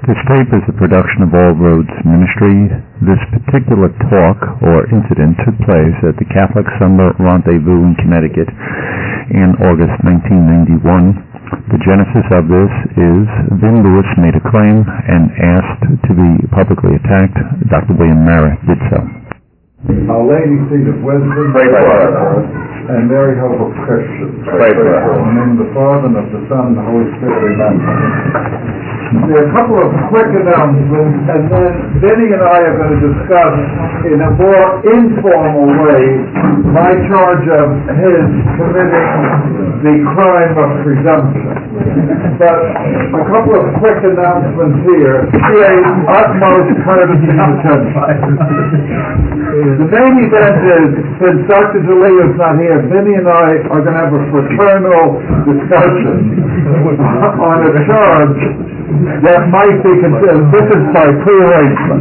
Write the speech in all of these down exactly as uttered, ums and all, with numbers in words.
This tape is a production of All Roads Ministry. This particular talk or incident took place at the Catholic Summer Rendezvous in Connecticut in August nineteen ninety-one. The genesis of this is Vin Lewis made a claim and asked to be publicly attacked. Doctor William Marra did so. Our Lady Seat of Wisdom, pray for us. And Mary Hope of Christians, pray for us. In the name of the Father, and of the Son, and the Holy Spirit, amen. There are a couple of quick announcements, and then Vinny and I are going to discuss in a more informal way my charge of his committing the crime of presumption. But a couple of quick announcements here. Pay utmost courtesy and attention. The main event is, since Doctor DeLeo is not here, Vinny and I are going to have a fraternal discussion on a charge that might be considered, this is by prearrangement.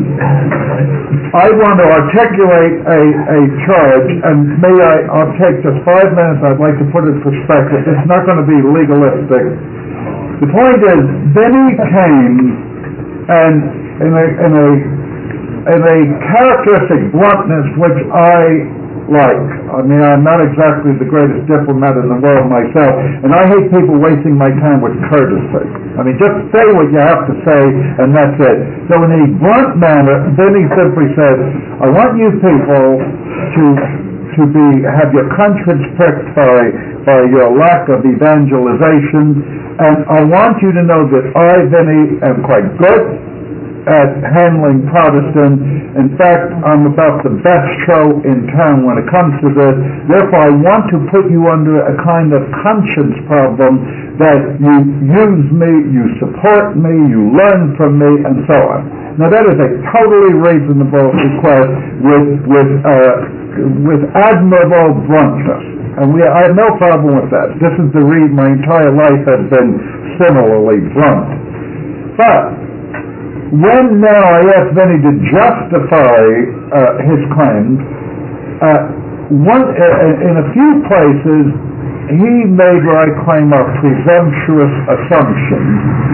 I want to articulate a, a charge, and may I, I'll take just five minutes, I'd like to put it in perspective. It's not going to be legalistic. The point is, Vinny came and in a, in a, in a characteristic bluntness which I like. I mean, I'm not exactly the greatest diplomat in the world myself, and I hate people wasting my time with courtesy. I mean, just say what you have to say, and that's it. So in a blunt manner, then he simply said, I want you people to to be have your conscience pricked by, by your lack of evangelization, and I want you to know that I, Vinny, am quite good at handling Protestant. In fact, I'm about the best show in town when it comes to this. Therefore, I want to put you under a kind of conscience problem that you use me, you support me, you learn from me, and so on. Now, that is a totally reasonable request with with uh, with admirable bluntness, and we I have no problem with that. This is the reason my entire life has been similarly blunt. But when now I asked Vinny to justify uh, his claims, uh, one, uh, in a few places he made what I claim are presumptuous assumptions.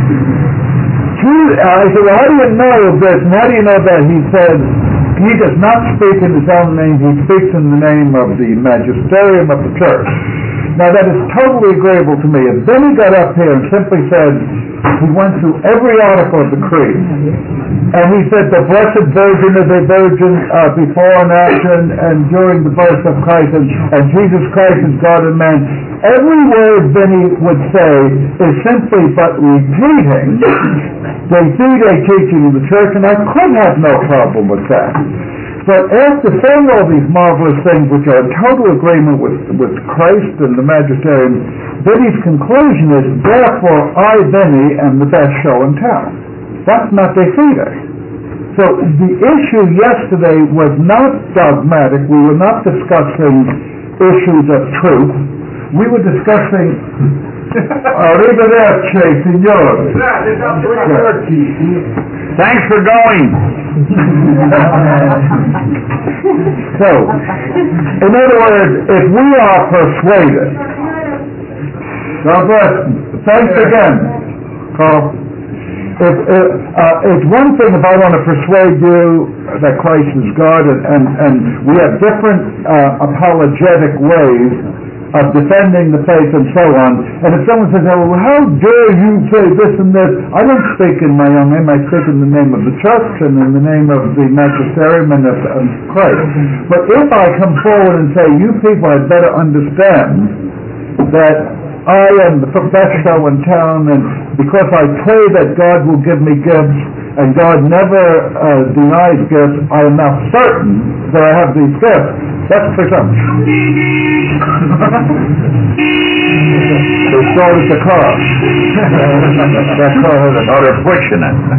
He, I said, well, how do you know this? And how do you know that? He said, he does not speak in his own name, he speaks in the name of the magisterium of the church. Now that is totally agreeable to me. And then he got up here and simply said, he went through every article of the Creed, and he said the Blessed Virgin is a virgin uh, before and after and, and during the birth of Christ, and, and Jesus Christ is God and man. Every word Vinny would say is simply but repeating the Fide teaching of the church, and I could have no problem with that. But after saying all these marvelous things which are in total agreement with, with Christ and the magisterium, Vinny's conclusion is, therefore I, Vinny, am the best show in town. That's not de fide. So the issue yesterday was not dogmatic. We were not discussing issues of truth. We were discussing Arrivederci, signore. Thanks for going. So, in other words, if we are persuaded, God bless. Thanks again, Carl. If, if, uh, it's one thing if I want to persuade you that Christ is God, and, and, and we have different uh, apologetic ways of defending the faith and so on, and if someone says, oh, how dare you say this and this, I don't speak in my own name, I speak in the name of the church and in the name of the magisterium and of, of Christ. But if I come forward and say, you people had better understand that I am the best show in town, and because I pray that God will give me gifts, and God never uh, denies gifts, I am now certain that I have these gifts. That's presumption. So started the car. That car has a lot of friction in it.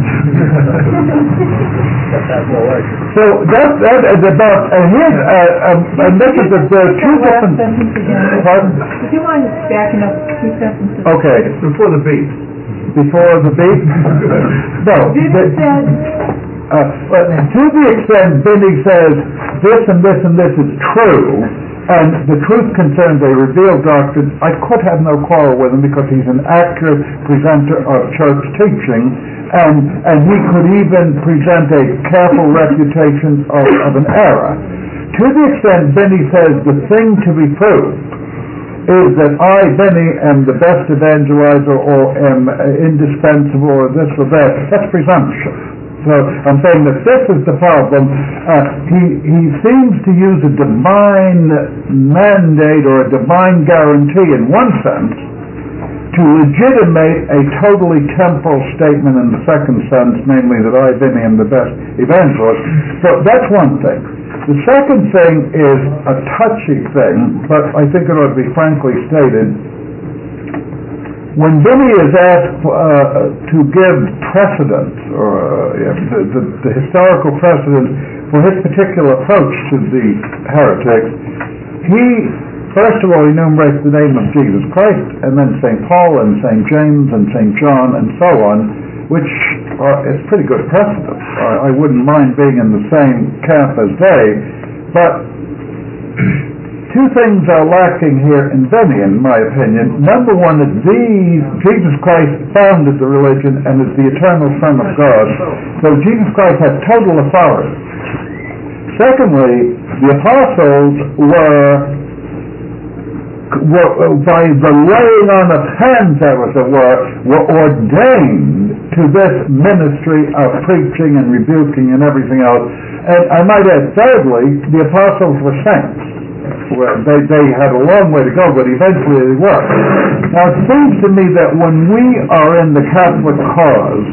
So that, that is about, and here's, uh, um, and this is the, the two different... Pardon? Would you mind backing up two sentences? Okay. Before the beat. Before the beat? No. Vinny said... Uh, but to the extent Vinny says this and this and this is true, and the truth concerns a revealed doctrine, I could have no quarrel with him because he's an accurate presenter of church teaching, and and he could even present a careful refutation of, of an error. To the extent Benny says the thing to be proved is that I, Benny, am the best evangelizer or am indispensable or this or that, that's presumption. So I'm saying that this is the problem. Uh, he, he seems to use a divine mandate or a divine guarantee in one sense to legitimate a totally temporal statement in the second sense, namely that I, Benny, am the best evangelist. So that's one thing. The second thing is a touchy thing, but I think it ought to be frankly stated. When Benny is asked uh, to give precedence, or uh, yeah, the, the, the historical precedence for his particular approach to the heretics, he, first of all, enumerates the name of Jesus Christ, and then Saint Paul and Saint James and Saint John and so on, which uh, is pretty good precedent. I, I wouldn't mind being in the same camp as they, but two things are lacking here in Benny, in my opinion. Number one is these, Jesus Christ founded the religion and is the eternal Son of God. So Jesus Christ has total authority. Secondly, the apostles were, were by the laying on of hands, as it were, were ordained to this ministry of preaching and rebuking and everything else. And I might add, thirdly, the apostles were saints. Well, they, they had a long way to go, but eventually they were. Now, it seems to me that when we are in the Catholic cause,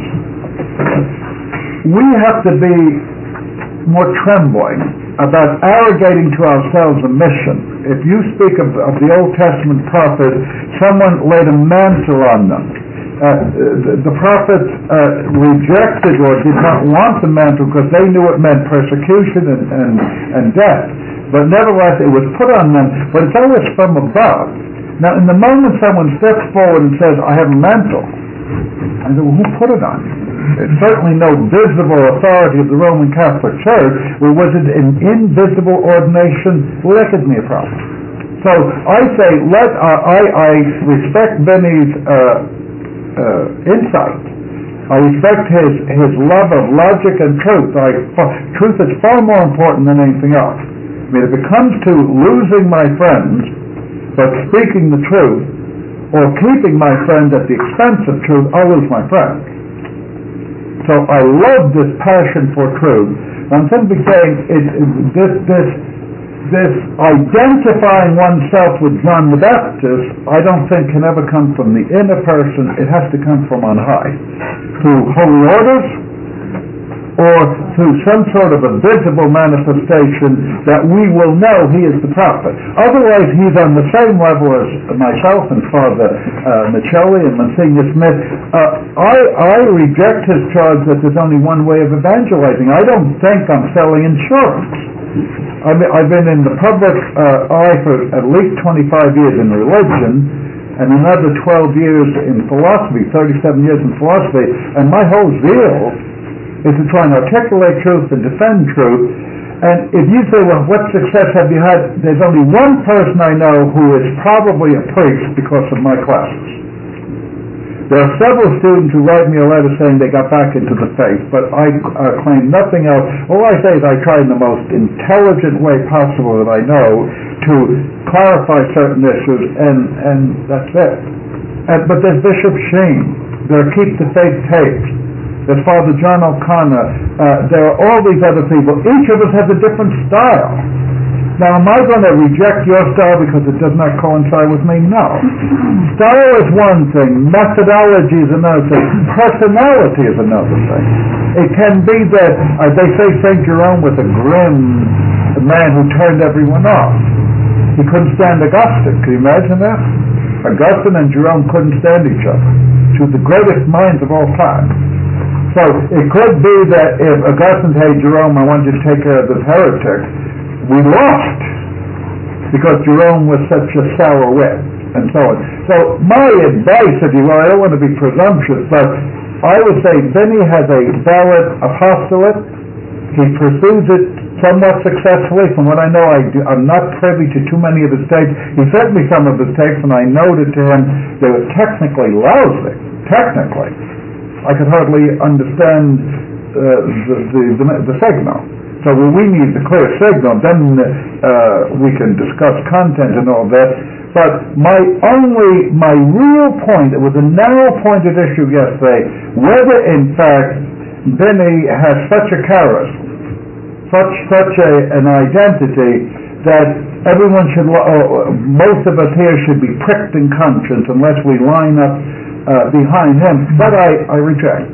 we have to be more trembling about arrogating to ourselves a mission. If you speak of, of the Old Testament prophets, someone laid a mantle on them. Uh, the, the prophets uh, rejected or did not want the mantle because they knew it meant persecution and, and, and death. But nevertheless, it was put on them, but it's always from above. Now, in the moment someone steps forward and says, I have a mantle, I say, well, who put it on you? It's certainly no visible authority of the Roman Catholic Church. Well, was it an invisible ordination? Well, that gives me a problem. So I say, let uh, I, I respect Benny's uh, uh, insight. I respect his, his love of logic and truth. I, truth is far more important than anything else. I mean, if it comes to losing my friends, but speaking the truth, or keeping my friends at the expense of truth, I'll lose my friends. So I love this passion for truth. I'm simply saying it, it, this, this, this identifying oneself with John the Baptist, I don't think can ever come from the inner person. It has to come from on high, through holy orders, or through some sort of a visible manifestation that we will know he is the prophet. Otherwise, he's on the same level as myself and Father uh, Michelli and Monsignor Smith. Uh, I, I reject his charge that there's only one way of evangelizing. I don't think I'm selling insurance. I mean, I've been in the public uh, eye for at least twenty-five years in religion, and another twelve years in philosophy, thirty-seven years in philosophy, and my whole zeal is to try and articulate truth and defend truth. And if you say, well, what success have you had? There's only one person I know who is probably a priest because of my classes. There are several students who write me a letter saying they got back into the faith, but I uh, claim nothing else. All I say is I try in the most intelligent way possible that I know to clarify certain issues, and, and that's it. And, but there's Bishop Sheen. There are Keep the Faith tapes. There's Father John O'Connor. Uh, there are all these other people. Each of us has a different style. Now, am I going to reject your style because it does not coincide with me? No. Style is one thing. Methodology is another thing. Personality is another thing. It can be that, uh, they say Saint Jerome was a grim man who turned everyone off. He couldn't stand Augustine. Can you imagine that? Augustine and Jerome couldn't stand each other. Two of the greatest minds of all time. So it could be that if Augustine said, hey, Jerome, I want you to take care of this heretic, we lost because Jerome was such a sour wit and so on. So my advice, if you will, I don't want to be presumptuous, but I would say Benny has a valid apostolate. He pursues it somewhat successfully. From what I know, I do, I'm not privy to too many of his tapes. He sent me some of his tapes, and I noted to him they were technically lousy. Technically. I could hardly understand uh, the, the, the, the signal. So when we need the clear signal, then uh, we can discuss content and all that. But my only, my real point, it was a narrow-pointed issue yesterday, whether in fact Benny has such a charisma, such such a, an identity that everyone should, uh, most of us here should be pricked in conscience unless we line up uh, behind him. But I, I reject.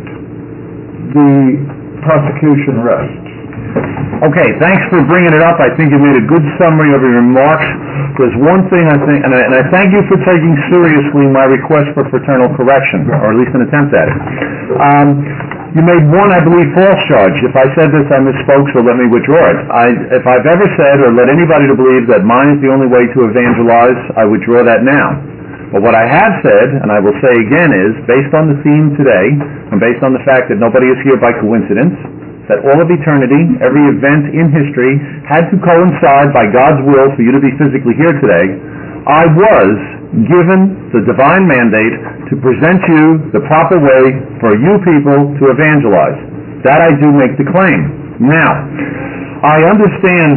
The prosecution rests. Okay, thanks for bringing it up. I think you made a good summary of your remarks. There's one thing I think, and I, and I thank you for taking seriously my request for fraternal correction, or at least an attempt at it. Um, you made one, I believe, false charge. If I said this, I misspoke, so let me withdraw it. I, if I've ever said or led anybody to believe that mine is the only way to evangelize, I withdraw that now. But what I have said, and I will say again, is, based on the theme today, and based on the fact that nobody is here by coincidence, that all of eternity, every event in history, had to coincide by God's will for you to be physically here today, I was given the divine mandate to present you the proper way for you people to evangelize. That I do make the claim. Now, I understand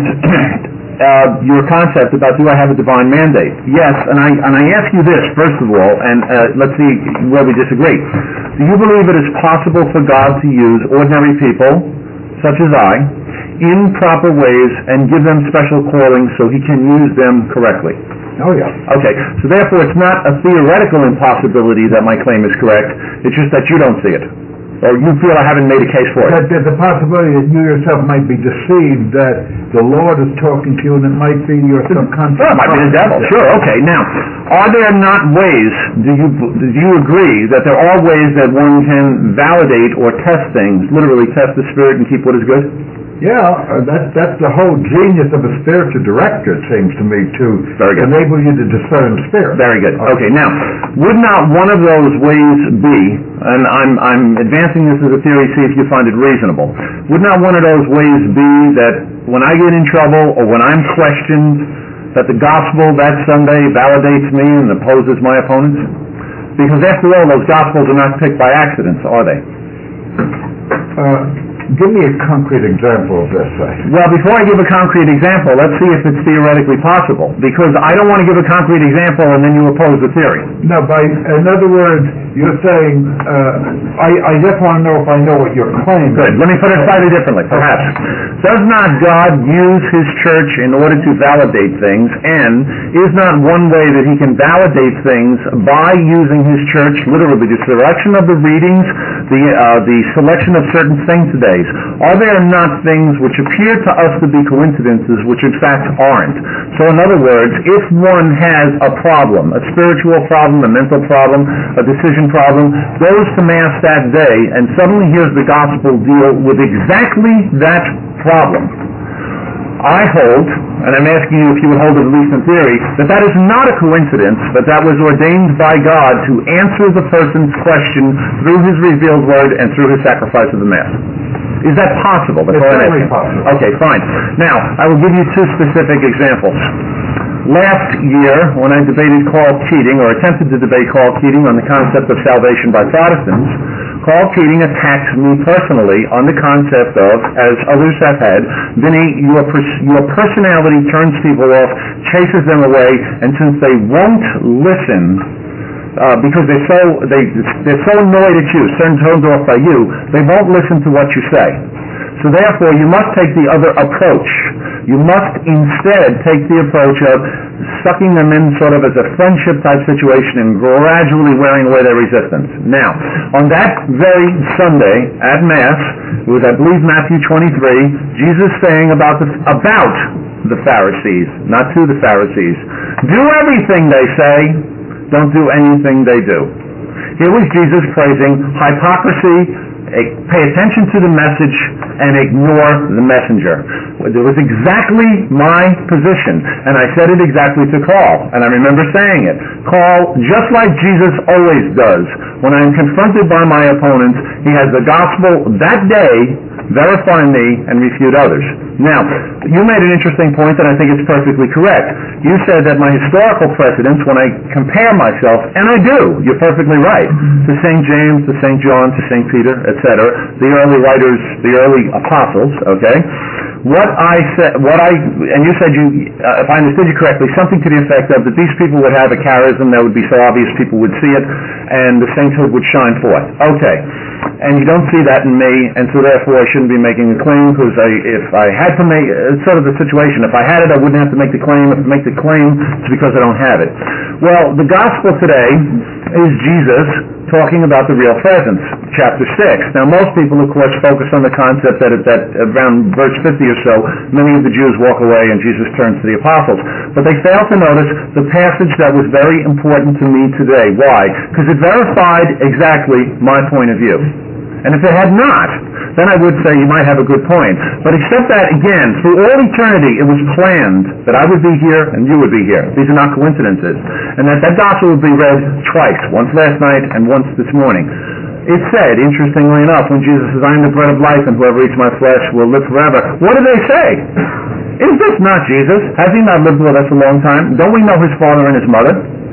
uh, your concept about do I have a divine mandate. Yes, and I, and I ask you this, first of all, and uh, let's see where we disagree. Do you believe it is possible for God to use ordinary people, such as I, in proper ways and give them special callings so he can use them correctly? Oh, yeah. Okay, so therefore it's not a theoretical impossibility that my claim is correct, it's just that you don't see it. Or you feel I haven't made a case for it. That there's a possibility that you yourself might be deceived that the Lord is talking to you and it might be your subconscious. Well, it might be the devil, sure, okay. Now, are there not ways, do you do you agree that there are ways that one can validate or test things, literally test the spirit and keep what is good? Yeah, uh, that, that's the whole genius of a spiritual director, it seems to me, to Very good. enable you to discern spirit. Very good. Okay, now, would not one of those ways be, and I'm, I'm advancing this as a theory, see if you find it reasonable, would not one of those ways be that when I get in trouble or when I'm questioned, that the gospel that Sunday validates me and opposes my opponents? Because after all, those gospels are not picked by accidents, are they? Uh, Give me a concrete example of this. Well, before I give a concrete example, let's see if it's theoretically possible. Because I don't want to give a concrete example and then you oppose the theory. No, by in other words, you're saying, uh, I, I just want to know if I know what your claim is. Good. Let me put it slightly differently, perhaps. Does not God use his church in order to validate things, and is not one way that he can validate things by using his church, literally the selection of the readings, the, uh, the selection of certain things today? Are there not things which appear to us to be coincidences which in fact aren't? So in other words, if one has a problem, a spiritual problem, a mental problem, a decision problem, goes to Mass that day and suddenly hears the gospel deal with exactly that problem, I hold, and I'm asking you if you would hold it at least in theory, that that is not a coincidence, but that was ordained by God to answer the person's question through his revealed word and through his sacrifice of the Mass. Is that possible? That's it's all I'm very asking. possible. Okay, fine. Now, I will give you two specific examples. Last year, when I debated Carl Keating, or attempted to debate Carl Keating on the concept of salvation by Protestants, Carl Keating attacked me personally on the concept of, as others have had, Vinny, your, pers- your personality turns people off, chases them away, and since they won't listen, Uh, because they're so they they're so annoyed at you, so turned off by you, they won't listen to what you say. So therefore, you must take the other approach. You must instead take the approach of sucking them in sort of as a friendship type situation and gradually wearing away their resistance. Now, on that very Sunday at Mass, it was I believe Matthew twenty-three, Jesus saying about the about the Pharisees, not to the Pharisees, do everything they say. Don't do anything they do. Here was Jesus praising hypocrisy, pay attention to the message, and ignore the messenger. It was exactly my position, and I said it exactly to Carl, and I remember saying it. Carl, just like Jesus always does, when I'm confronted by my opponents, he has the gospel that day verify me, and refute others. Now, you made an interesting point that I think is perfectly correct. You said that my historical precedents, when I compare myself, and I do, you're perfectly right, to Saint James, to Saint John, to Saint Peter, et cetera, the early writers, the early apostles, okay? What I said, what I, and you said you, uh, if I understood you correctly, something to the effect of that these people would have a charism that would be so obvious people would see it, and the sainthood would shine forth. Okay. And you don't see that in me, and so therefore I shouldn't be making a claim, because I, if I had to make, it's sort of the situation, if I had it I wouldn't have to make the claim, if I make the claim it's because I don't have it. Well, the gospel today is Jesus talking about the real presence, chapter six. Now most people of course focus on the concept that at that around verse fifty or so, many of the Jews walk away and Jesus turns to the apostles. But they fail to notice the passage that was very important to me today. Why? Because it verified exactly my point of view. And if it had not, then I would say you might have a good point. But except that, again, through all eternity, it was planned that I would be here and you would be here. These are not coincidences. And that that gospel would be read twice, once last night and once this morning. It said, interestingly enough, when Jesus says, I am the bread of life, and whoever eats my flesh will live forever. What did they say? Is this not Jesus? Has he not lived with us a long time? Don't we know his father and his mother?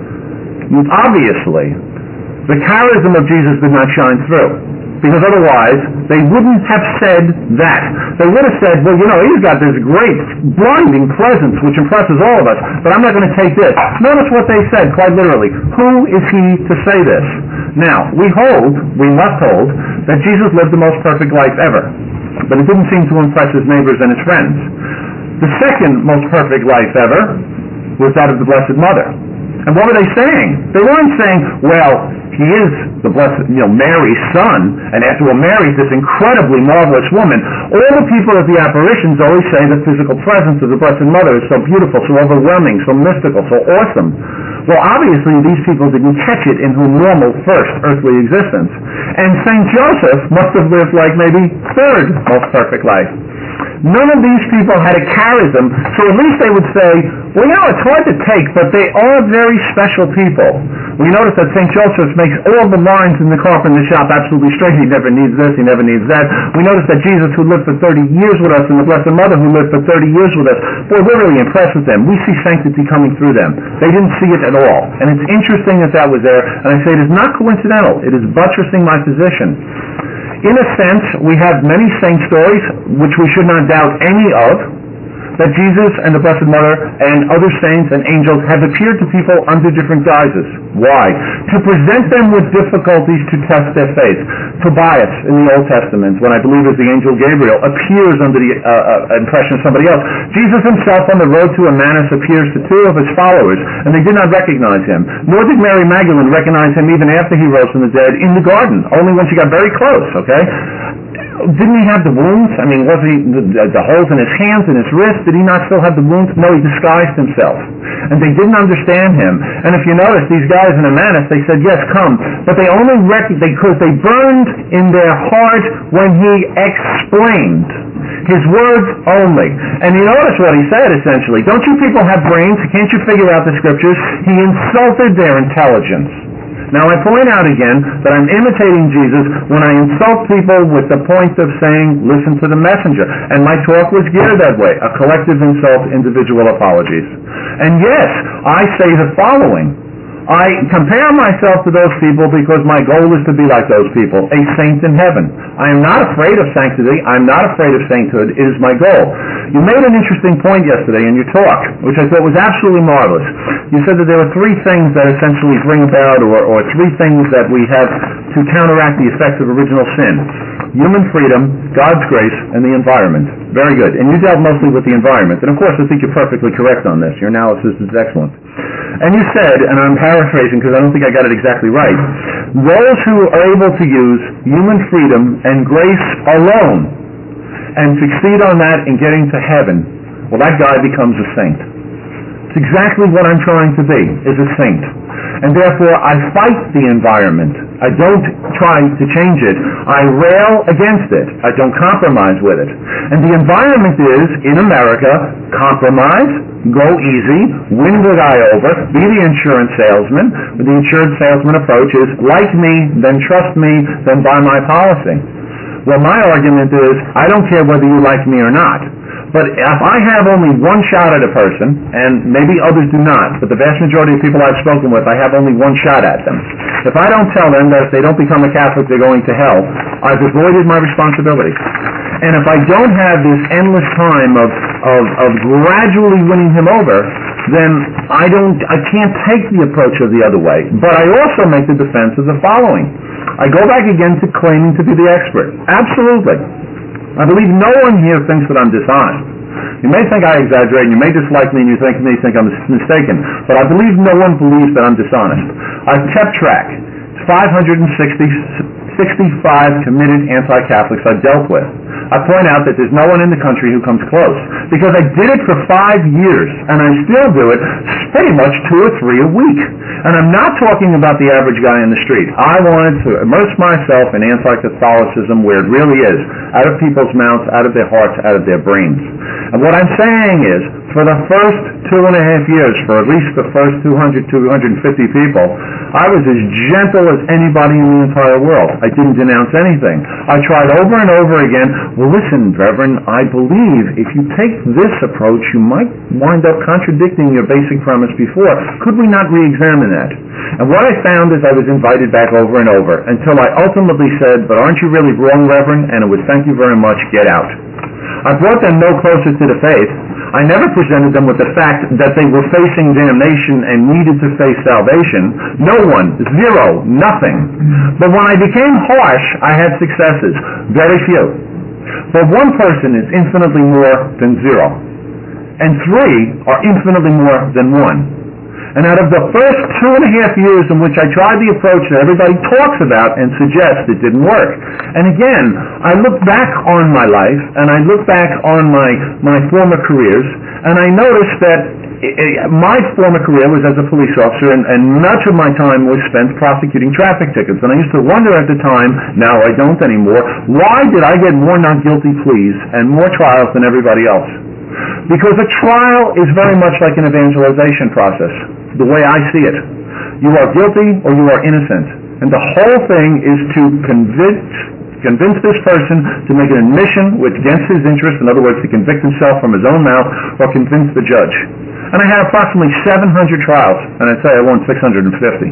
Obviously, the charism of Jesus did not shine through. Because otherwise, they wouldn't have said that. They would have said, well, you know, he's got this great, blinding presence which impresses all of us, but I'm not going to take this. Notice what they said, quite literally. Who is he to say this? Now, we hold, we must hold, that Jesus lived the most perfect life ever. But it didn't seem to impress his neighbors and his friends. The second most perfect life ever was that of the Blessed Mother. And what were they saying? They weren't saying, well, he is the blessed, you know, Mary's son, and after all, Mary's this incredibly marvelous woman. All the people at the apparitions always say the physical presence of the Blessed Mother is so beautiful, so overwhelming, so mystical, so awesome. Well, obviously, these people didn't catch it in her normal first earthly existence. And Saint Joseph must have lived like maybe third most perfect life. None of these people had a charism, so at least they would say, well, you know, it's hard to take, but they are very special people. We notice that Saint Joseph makes all the lines in the carpenter's shop absolutely straight. He never needs this, he never needs that. We notice that Jesus, who lived for thirty years with us, and the Blessed Mother, who lived for thirty years with us, boy, we're really impressed with them. We see sanctity coming through them. They didn't see it at all. And it's interesting that that was there, and I say it is not coincidental. It is buttressing my position. In a sense, we have many saint stories, which we should not doubt any of, that Jesus and the Blessed Mother and other saints and angels have appeared to people under different guises. Why? To present them with difficulties to test their faith. Tobias in the Old Testament, when I believe is the angel Gabriel, appears under the uh, uh, impression of somebody else. Jesus himself on the road to Emmaus appears to two of his followers, and they did not recognize him. Nor did Mary Magdalene recognize him even after he rose from the dead in the garden, only when she got very close, okay? Didn't he have the wounds? I mean, was he the, the holes in his hands and his wrists? Did he not still have the wounds? No, he disguised himself. And they didn't understand him. And if you notice, these guys in Emmaus, they said, yes, come. But they only recognized, because they burned in their heart when he explained. His words only. And you notice what he said, essentially. Don't you people have brains? Can't you figure out the scriptures? He insulted their intelligence. Now I point out again that I'm imitating Jesus when I insult people with the point of saying, listen to the messenger. And my talk was geared that way, a collective insult, individual apologies. And yes, I say the following. I compare myself to those people because my goal is to be like those people, a saint in heaven. I am not afraid of sanctity. I'm not afraid of sainthood. It is my goal. You made an interesting point yesterday in your talk, which I thought was absolutely marvelous. You said that there were three things that essentially bring about, or, or three things that we have to counteract the effects of original sin. Human freedom, God's grace, and the environment. Very good. And you dealt mostly with the environment. And of course, I think you're perfectly correct on this. Your analysis is excellent. And you said, and I'm paraphrasing because I don't think I got it exactly right, those who are able to use human freedom and grace alone and succeed on that in getting to heaven, well, that guy becomes a saint. It's exactly what I'm trying to be, is a saint. And therefore, I fight the environment. I don't try to change it. I rail against it. I don't compromise with it. And the environment is, in America, compromise, go easy, win the guy over, be the insurance salesman. The insurance salesman approach is, like me, then trust me, then buy my policy. Well, my argument is, I don't care whether you like me or not. But if I have only one shot at a person, and maybe others do not, but the vast majority of people I've spoken with, I have only one shot at them. If I don't tell them that if they don't become a Catholic, they're going to hell, I've avoided my responsibility. And if I don't have this endless time of, of, of gradually winning him over, then I don't, I can't take the approach of the other way. But I also make the defense of the following. I go back again to claiming to be the expert. Absolutely. I believe no one here thinks that I'm dishonest. You may think I exaggerate, and you may dislike me, and you think, may think I'm mistaken, but I believe no one believes that I'm dishonest. I've kept track. It's five hundred sixty, sixty-five committed anti-Catholics I've dealt with. I point out that there's no one in the country who comes close, because I did it for five years, and I still do it pretty much two or three a week. And I'm not talking about the average guy in the street. I wanted to immerse myself in anti-Catholicism where it really is, out of people's mouths, out of their hearts, out of their brains. And what I'm saying is, for the first two and a half years, for at least the first two hundred, two hundred fifty people, I was as gentle as anybody in the entire world. I didn't denounce anything. I tried over and over again, well, listen, Reverend, I believe if you take this approach, you might wind up contradicting your basic premise before. Could we not re-examine that? And what I found is I was invited back over and over until I ultimately said, but aren't you really wrong, Reverend? And it was, thank you very much, get out. I brought them no closer to the faith. I never presented them with the fact that they were facing damnation and needed to face salvation. No one, zero, nothing. But when I became harsh, I had successes. Very few. But one person is infinitely more than zero. And three are infinitely more than one. And out of the first two and a half years in which I tried the approach that everybody talks about and suggests, it didn't work. And again, I look back on my life, and I look back on my, my former careers, and I noticed that my former career was as a police officer, and, and much of my time was spent prosecuting traffic tickets. And I used to wonder at the time, now I don't anymore, why did I get more not guilty pleas and more trials than everybody else? Because a trial is very much like an evangelization process, the way I see it. You are guilty or you are innocent. And the whole thing is to convince, convince this person to make an admission which against his interest, in other words, to convict himself from his own mouth, or convince the judge. And I had approximately seven hundred trials, and I'd say I won six hundred fifty.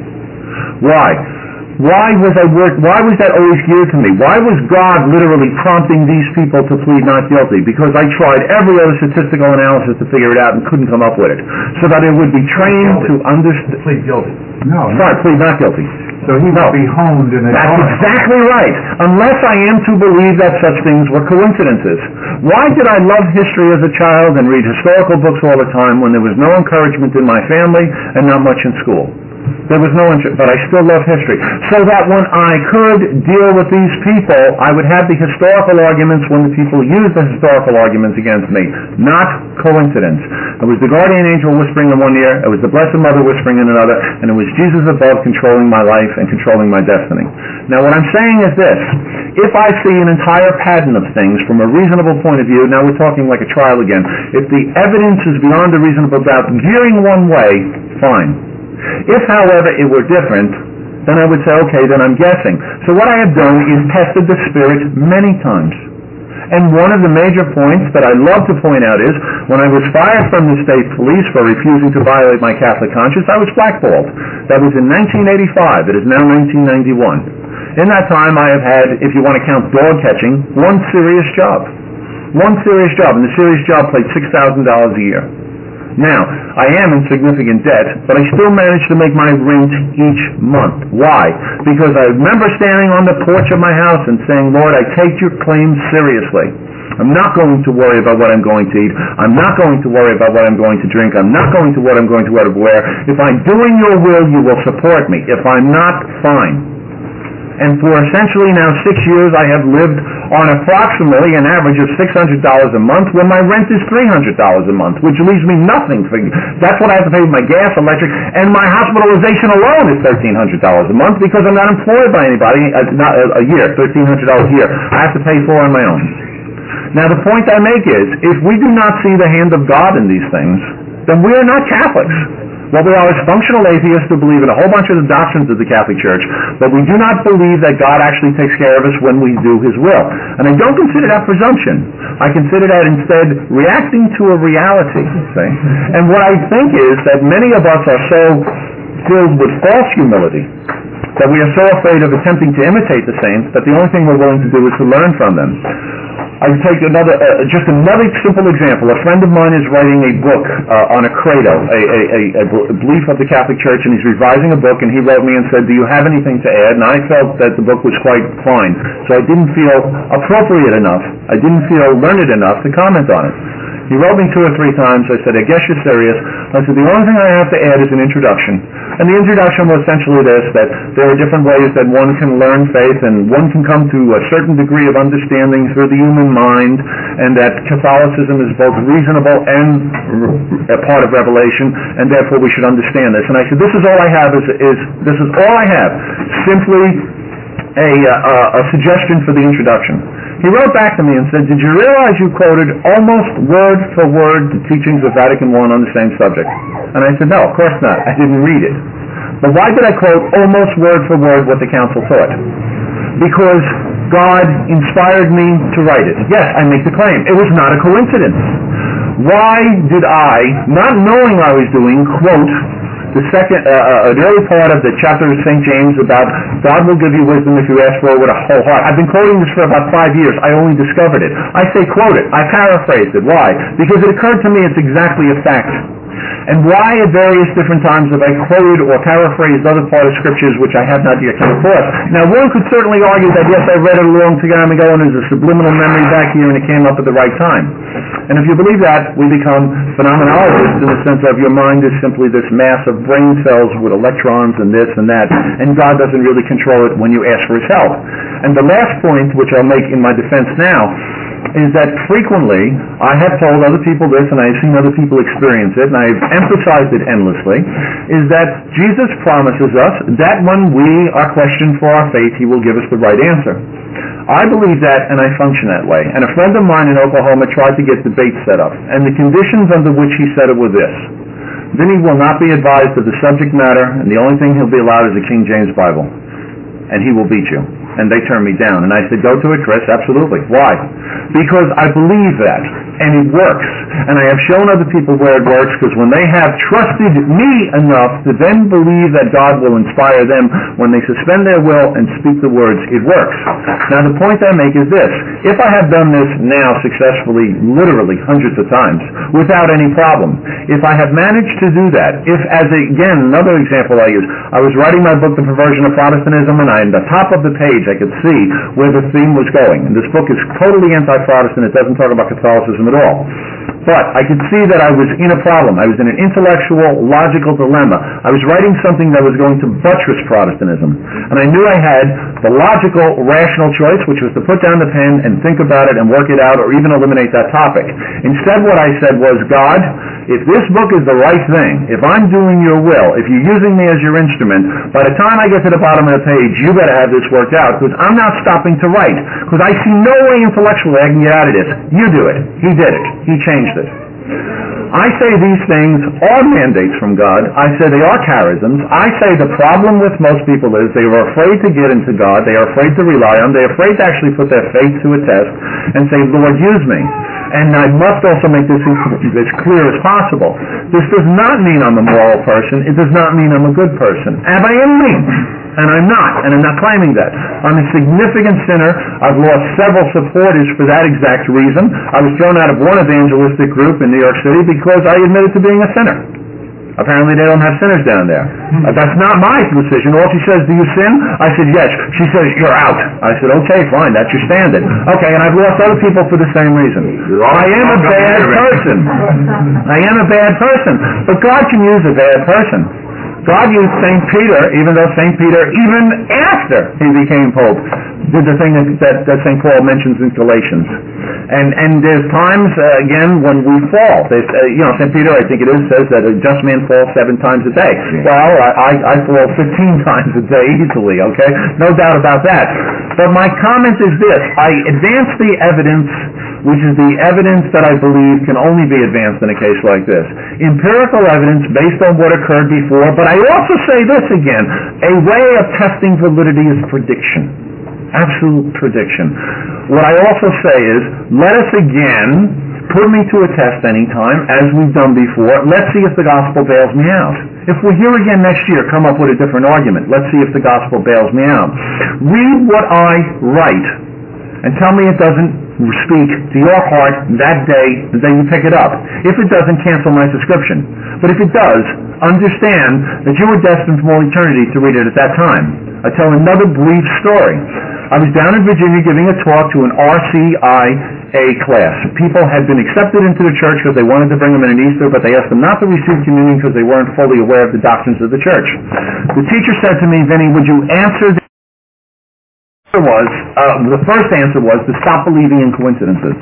Why? Why was I work, why was that always geared to me? Why was God literally prompting these people to plead not guilty? Because I tried every other statistical analysis to figure it out and couldn't come up with it. So that it would be trained to understand. Plead guilty. No. Sorry, plead not guilty. So he will be honed in a That's exactly right. Unless I am to believe that such things were coincidences. Why did I love history as a child and read historical books all the time when there was no encouragement in my family and not much in school? There was no interest, but I still love history. So that when I could deal with these people, I would have the historical arguments when the people used the historical arguments against me. Not coincidence. It was the guardian angel whispering in one ear, it was the Blessed Mother whispering in another, and it was Jesus above controlling my life and controlling my destiny. Now what I'm saying is this. If I see an entire pattern of things from a reasonable point of view, now we're talking like a trial again, if the evidence is beyond a reasonable doubt, gearing one way, fine. If, however, it were different, then I would say, okay, then I'm guessing. So what I have done is tested the Spirit many times. And one of the major points that I love to point out is, when I was fired from the state police for refusing to violate my Catholic conscience, I was blackballed. That was in nineteen eighty-five. It is now nineteen ninety-one. In that time, I have had, if you want to count dog catching, one serious job. One serious job. And the serious job paid six thousand dollars a year. Now, I am in significant debt, but I still manage to make my rent each month. Why? Because I remember standing on the porch of my house and saying, Lord, I take your claims seriously. I'm not going to worry about what I'm going to eat. I'm not going to worry about what I'm going to drink. I'm not going to what I'm going to wear. If I'm doing your will, you will support me. If I'm not, fine. And for essentially now six years, I have lived on approximately an average of six hundred dollars a month, when my rent is three hundred dollars a month, which leaves me nothing. For, that's what I have to pay with my gas, electric, and my hospitalization alone is thirteen hundred dollars a month because I'm not employed by anybody, uh, not a, a year, thirteen hundred dollars a year. I have to pay for on my own. Now the point I make is, if we do not see the hand of God in these things, then we are not Catholics. What we are is functional atheists who believe in a whole bunch of the doctrines of the Catholic Church, but we do not believe that God actually takes care of us when we do His will. And I don't consider that presumption. I consider that instead reacting to a reality. See? And what I think is that many of us are so filled with false humility that we are so afraid of attempting to imitate the saints that the only thing we're willing to do is to learn from them. I take another, uh, just another simple example. A friend of mine is writing a book uh, on a credo, a, a, a, a belief of the Catholic Church, and he's revising a book, and he wrote me and said, do you have anything to add? And I felt that the book was quite fine, so I didn't feel appropriate enough, I didn't feel learned enough to comment on it. He wrote me two or three times. I said, I guess you're serious. I said, the only thing I have to add is an introduction. And the introduction was essentially this, that there are different ways that one can learn faith, and one can come to a certain degree of understanding through the human mind, and that Catholicism is both reasonable and a part of revelation, and therefore we should understand this. And I said, this is all I have, is, is this is all I have, simply a, uh, a suggestion for the introduction. He wrote back to me and said, did you realize you quoted almost word for word the teachings of Vatican One on the same subject? And I said, no, of course not. I didn't read it. But why did I quote almost word for word what the Council taught? Because God inspired me to write it. Yes, I make the claim. It was not a coincidence. Why did I, not knowing I was doing, quote, the second, uh, uh, the early part of the chapter of Saint James about God will give you wisdom if you ask for it with a whole heart. I've been quoting this for about five years. I only discovered it. I say quote it. I paraphrased it. Why? Because it occurred to me it's exactly a fact. And why at various different times have I quoted or paraphrased other part of scriptures which I have not yet come across? Now, one could certainly argue that, yes, I read it a long time ago and there's a subliminal memory back here and it came up at the right time. And if you believe that, we become phenomenologists in the sense of your mind is simply this mass of brain cells with electrons and this and that, and God doesn't really control it when you ask for His help. And the last point, which I'll make in my defense now, is that frequently I have told other people this, and I've seen other people experience it, and I've emphasized it endlessly, is that Jesus promises us that when we are questioned for our faith, He will give us the right answer. I believe that, and I function that way. And a friend of mine in Oklahoma tried to get debates set up, and the conditions under which he said it were this: Vinny will not be advised of the subject matter, and the only thing he'll be allowed is the King James Bible, and he will beat you. And they turned me down. And I said, go to it, Chris, absolutely. Why? Because I believe that, and it works. And I have shown other people where it works, because when they have trusted me enough to then believe that God will inspire them, when they suspend their will and speak the words, it works. Now the point I make is this: if I have done this now successfully, literally hundreds of times, without any problem, if I have managed to do that, if, as a, again, another example I use, I was writing my book, The Perversion of Protestantism, and I, at the top of the page, I could see where the theme was going. And this book is totally anti-Protestant. It doesn't talk about Catholicism at all. But I could see that I was in a problem. I was in an intellectual, logical dilemma. I was writing something that was going to buttress Protestantism. And I knew I had the logical, rational choice, which was to put down the pen and think about it and work it out, or even eliminate that topic. Instead, what I said was, God, if this book is the right thing, if I'm doing your will, if you're using me as your instrument, by the time I get to the bottom of the page, you better have this worked out, because I'm not stopping to write. Because I see no way intellectually I can get out of this. You do it. He did it. He changed it. I say these things are mandates from God. I say they are charisms. I say the problem with most people is they are afraid to get into God. They are afraid to rely on. They are afraid to actually put their faith to a test and say, Lord, use me. And I must also make this as clear as possible. This does not mean I'm a moral person. It does not mean I'm a good person. And by any means. And I'm not, and I'm not claiming that. I'm a significant sinner. I've lost several supporters for that exact reason. I was thrown out of one evangelistic group in New York City because I admitted to being a sinner. Apparently they don't have sinners down there. Uh, that's not my decision. All she says, do you sin? I said, yes. She says, you're out. I said, okay, fine, that's your standard. Okay, and I've lost other people for the same reason. I am a bad person. I am a bad person. But God can use a bad person. God used Saint Peter, even though Saint Peter, even after he became Pope, did the thing that, that, that Saint Paul mentions in Galatians. And and there's times, uh, again, when we fall. There's, uh, you know, Saint Peter, I think it is, says that a just man falls seven times a day. Well, I, I, I fall fifteen times a day easily, okay? No doubt about that. But my comment is this: I advance the evidence which is the evidence that I believe can only be advanced in a case like this. Empirical evidence based on what occurred before, but I also say this again, a way of testing validity is prediction. Absolute prediction. What I also say is, let us again put me to a test anytime, as we've done before. Let's see if the gospel bails me out. If we're here again next year, come up with a different argument. Let's see if the gospel bails me out. Read what I write and tell me it doesn't speak to your heart that day, the day you pick it up. If it doesn't, cancel my subscription. But if it does, understand that you were destined from all eternity to read it at that time. I tell another brief story. I was down in Virginia giving a talk to an R C I A class. People had been accepted into the church because they wanted to bring them in at Easter, but they asked them not to receive communion because they weren't fully aware of the doctrines of the church. The teacher said to me, Vinny, would you answer the was, uh, the first answer was to stop believing in coincidences.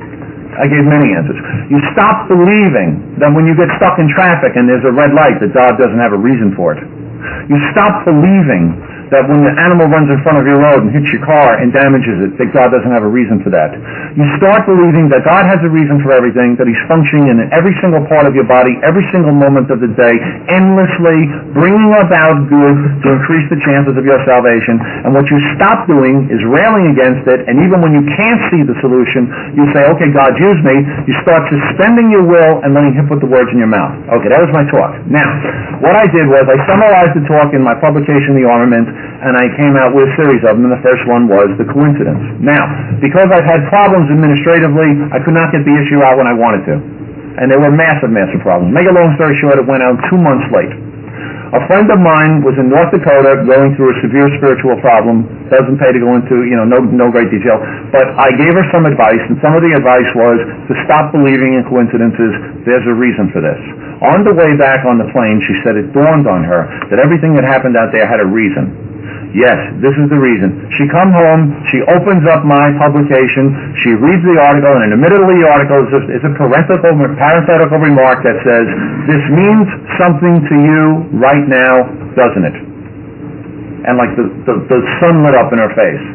I gave many answers. You stop believing that when you get stuck in traffic and there's a red light that God doesn't have a reason for it. You stop believing that when the animal runs in front of your road and hits your car and damages it, that God doesn't have a reason for that. You start believing that God has a reason for everything, that He's functioning in every single part of your body, every single moment of the day, endlessly, bringing about good to increase the chances of your salvation. And what you stop doing is railing against it, and even when you can't see the solution, you say, okay, God, use me. You start suspending your will and letting Him put the words in your mouth. Okay, that was my talk. Now, what I did was I summarized the talk in my publication, The Armament, and I came out with a series of them, and the first one was the coincidence. Now, because I've had problems administratively, I could not get the issue out when I wanted to. And there were massive, massive problems. Make a long story short, it went out two months late. A friend of mine was in North Dakota going through a severe spiritual problem. Doesn't pay to go into, you know, no, no great detail. But I gave her some advice, and some of the advice was to stop believing in coincidences. There's a reason for this. On the way back on the plane, she said it dawned on her that everything that happened out there had a reason. Yes, this is the reason. She comes home, she opens up my publication, she reads the article, and in the middle of the article is a, is a parenthetical, parenthetical remark that says, this means something to you right now, doesn't it? And like the, the, the sun lit up in her face.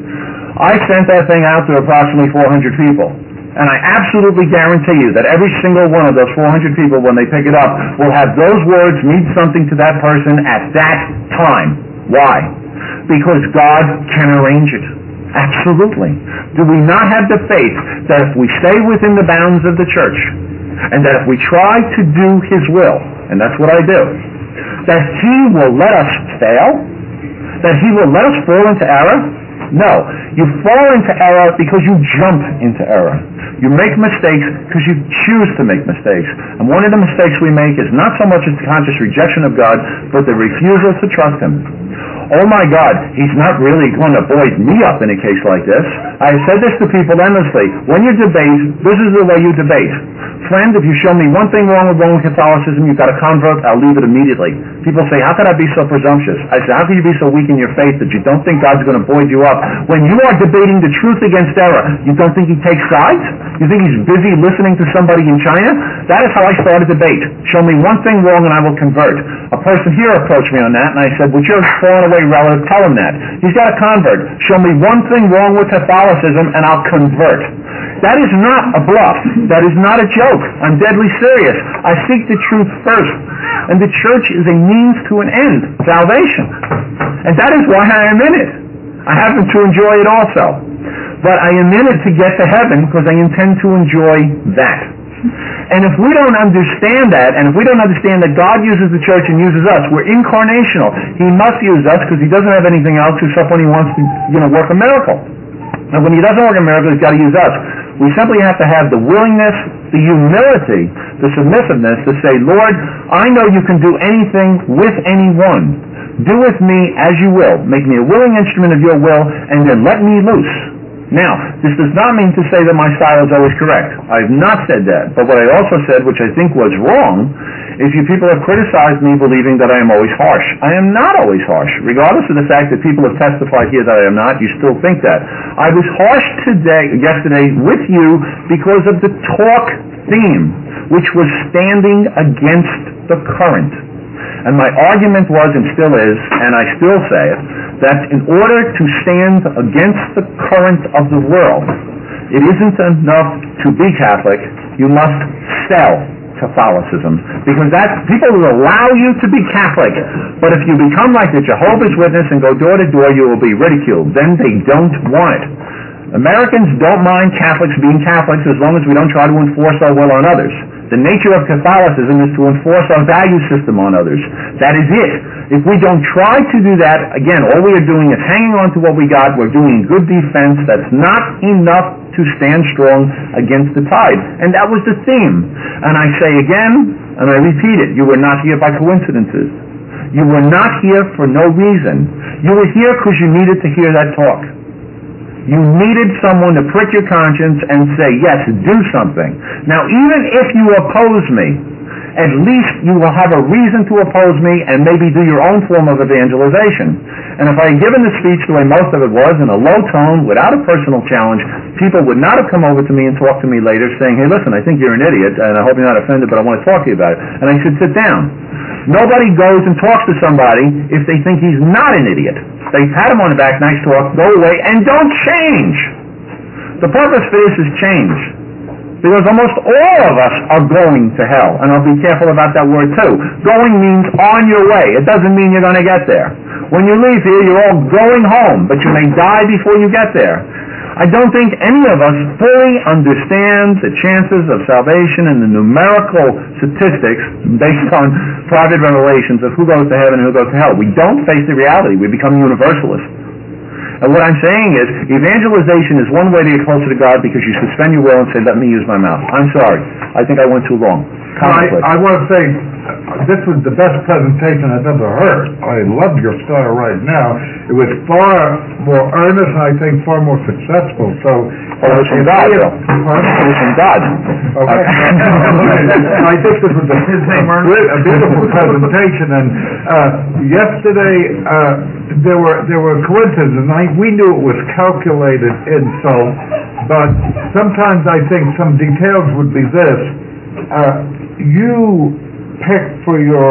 I sent that thing out to approximately four hundred people. And I absolutely guarantee you that every single one of those four hundred people, when they pick it up, will have those words mean something to that person at that time. Why? Because God can arrange it. Absolutely. Do we not have the faith that if we stay within the bounds of the church, and that if we try to do His will, and that's what I do, that He will let us fail? That He will let us fall into error? No. You fall into error because you jump into error. You make mistakes because you choose to make mistakes. And one of the mistakes we make is not so much a conscious rejection of God, but the refusal to trust Him. Oh my God, He's not really going to buoy me up in a case like this. I have said this to people endlessly. When you debate, this is the way you debate. Friend, if you show me one thing wrong with Roman Catholicism, you've got to convert, I'll leave it immediately. People say, how could I be so presumptuous? I say, how can you be so weak in your faith that you don't think God's going to buoy you up? When you are debating the truth against error, you don't think He takes sides? You think He's busy listening to somebody in China? That is how I start a debate. Show me one thing wrong and I will convert. A person here approached me on that, and I said, would your fallen away relative tell him that? He's got to convert. Show me one thing wrong with Catholicism and I'll convert. That is not a bluff. That is not a joke. I'm deadly serious. I seek the truth first. And the church is a means to an end, salvation. And that is why I am in it. I happen to enjoy it also. But I am in it to get to heaven because I intend to enjoy that. And if we don't understand that, and if we don't understand that God uses the church and uses us, we're incarnational. He must use us because He doesn't have anything else except when He wants to, you know, work a miracle. And when He doesn't work a miracle, He's got to use us. We simply have to have the willingness, the humility, the submissiveness to say, Lord, I know You can do anything with anyone. Do with me as You will. Make me a willing instrument of Your will, and then let me loose. Now, this does not mean to say that my style is always correct. I've not said that. But what I also said, which I think was wrong, is you people have criticized me believing that I am always harsh. I am not always harsh. Regardless of the fact that people have testified here that I am not, you still think that. I was harsh today, yesterday with you because of the talk theme, which was standing against the current. And my argument was, and still is, and I still say it, that in order to stand against the current of the world, it isn't enough to be Catholic, you must sell Catholicism, because that people will allow you to be Catholic, but if you become like the Jehovah's Witness and go door to door, you will be ridiculed. Then they don't want it. Americans don't mind Catholics being Catholics as long as we don't try to enforce our will on others. The nature of Catholicism is to enforce our value system on others. That is it. If we don't try to do that, again, all we are doing is hanging on to what we got. We're doing good defense. That's not enough to stand strong against the tide. And that was the theme. And I say again, and I repeat it, you were not here by coincidences. You were not here for no reason. You were here because you needed to hear that talk. You needed someone to prick your conscience and say, yes, do something. Now, even if you oppose me, at least you will have a reason to oppose me and maybe do your own form of evangelization. And if I had given the speech the way most of it was, in a low tone, without a personal challenge, people would not have come over to me and talked to me later saying, hey, listen, I think you're an idiot, and I hope you're not offended, but I want to talk to you about it. And I should sit down. Nobody goes and talks to somebody if they think he's not an idiot. They pat him on the back, nice talk, go away, and don't change. The purpose for this is change. Because almost all of us are going to hell. And I'll be careful about that word too. Going means on your way. It doesn't mean you're going to get there. When you leave here, you're all going home, but you may die before you get there. I don't think any of us fully understands the chances of salvation and the numerical statistics based on private revelations of who goes to heaven and who goes to hell. We don't face the reality. We become universalists. And what I'm saying is, evangelization is one way to get closer to God because you suspend your will and say, let me use my mouth. I'm sorry. I think I went too long. I, I want to say, this was the best presentation I've ever heard. I love your style right now. It was far more earnest and I think far more successful. So, oh, it was from God, though. It was from God. Okay. I think this was a, a beautiful presentation. And uh, yesterday, uh, there were there were coincidences. And I, we knew it was calculated insult, but sometimes I think some details would be this. Uh, you pick for your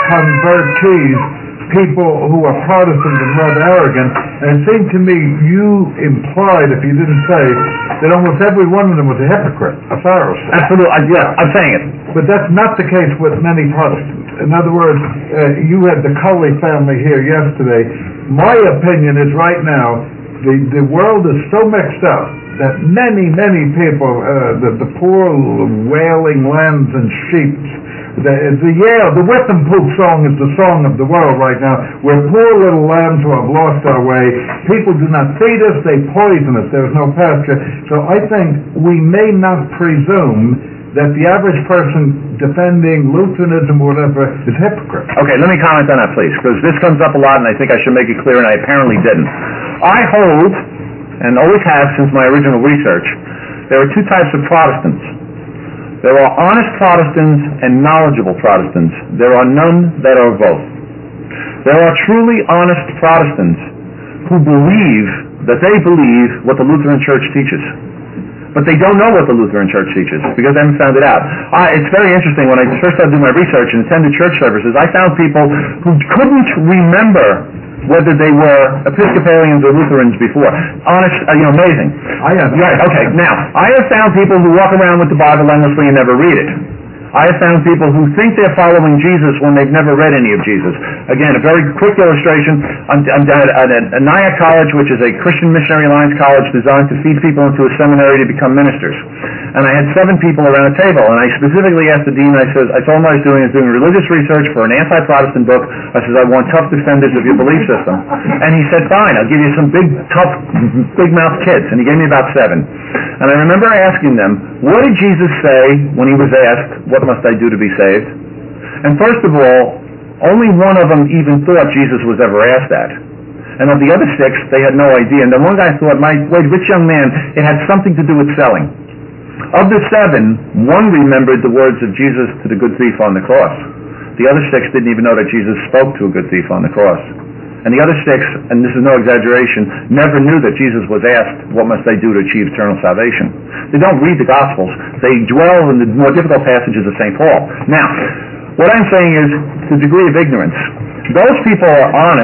convertees people who are Protestant and rather arrogant, and it seemed to me you implied, if you didn't say, that almost every one of them was a hypocrite, a Pharisee. Absolutely, yeah, I'm saying it. But that's not the case with many Protestants. In other words, uh, you had the Cully family here yesterday. My opinion is right now, the, the world is so mixed up that many, many people, uh, the, the poor wailing lambs and sheep, the, the Yale, the Whip and Poop song is the song of the world right now. We're poor little lambs who have lost our way. People do not feed us, they poison us. There's no pasture. So I think we may not presume that the average person defending Lutheranism or whatever is hypocrite. Okay, let me comment on that, please, because this comes up a lot, and I think I should make it clear, and I apparently didn't. I hold, and always have since my original research, there are two types of Protestants. There are honest Protestants and knowledgeable Protestants. There are none that are both. There are truly honest Protestants who believe that they believe what the Lutheran Church teaches. But they don't know what the Lutheran Church teaches because they haven't found it out. I, it's very interesting. When I first started doing my research and attended church services, I found people who couldn't remember whether they were Episcopalians or Lutherans before. Honest, uh, you know, amazing. I have. Right, okay. Now, I have found people who walk around with the Bible endlessly and never read it. I have found people who think they're following Jesus when they've never read any of Jesus. Again, a very quick illustration. I'm, I'm at, at, at Nyack College, which is a Christian Missionary Alliance college designed to feed people into a seminary to become ministers. And I had seven people around a table, and I specifically asked the dean, I said, I told him what I was doing, I was doing religious research for an anti-Protestant book. I said, I want tough defenders of your belief system. And he said, fine, I'll give you some big, tough, big-mouthed kids. And he gave me about seven. And I remember asking them, what did Jesus say when he was asked, what must I do to be saved? And first of all, only one of them even thought Jesus was ever asked that. And of the other six, they had no idea. And the one guy thought, my wait, rich young man, it had something to do with selling. Of the seven, one remembered the words of Jesus to the good thief on the cross. The other six didn't even know that Jesus spoke to a good thief on the cross. And the other six, and this is no exaggeration, never knew that Jesus was asked, what must they do to achieve eternal salvation? They don't read the Gospels. They dwell in the more difficult passages of Saint Paul. Now, what I'm saying is the degree of ignorance. Those people are honest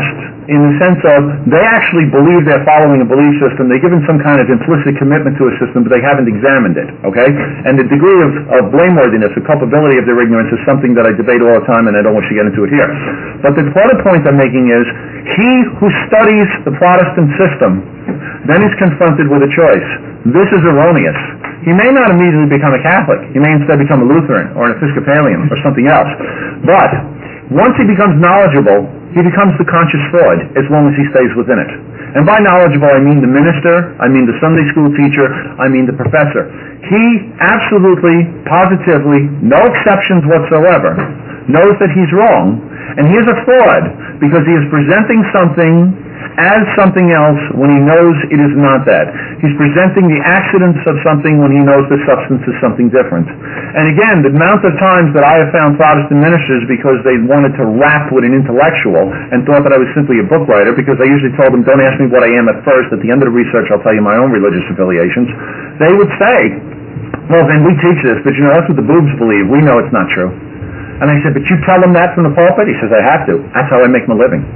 in the sense of they actually believe they're following a belief system. They're given some kind of implicit commitment to a system, but they haven't examined it, okay? And the degree of, of blameworthiness, the culpability of their ignorance is something that I debate all the time, and I don't want to get into it here. But the other point I'm making is, he who studies the Protestant system then is confronted with a choice. This is erroneous. He may not immediately become a Catholic. He may instead become a Lutheran or an Episcopalian or something else. But once he becomes knowledgeable, he becomes the conscious fraud as long as he stays within it. And by knowledgeable, I mean the minister, I mean the Sunday school teacher, I mean the professor. He absolutely, positively, no exceptions whatsoever, knows that he's wrong, and he is a fraud because he is presenting something as something else when he knows it is not that. He's presenting the accidents of something when he knows the substance is something different. And again, the amount of times that I have found Protestant ministers because they wanted to rap with an intellectual and thought that I was simply a book writer, because I usually told them, don't ask me what I am at first, at the end of the research I'll tell you my own religious affiliations, they would say, well then we teach this, but you know, that's what the boobs believe, we know it's not true. And I said, but you tell them that from the pulpit? He says, I have to. That's how I make my living.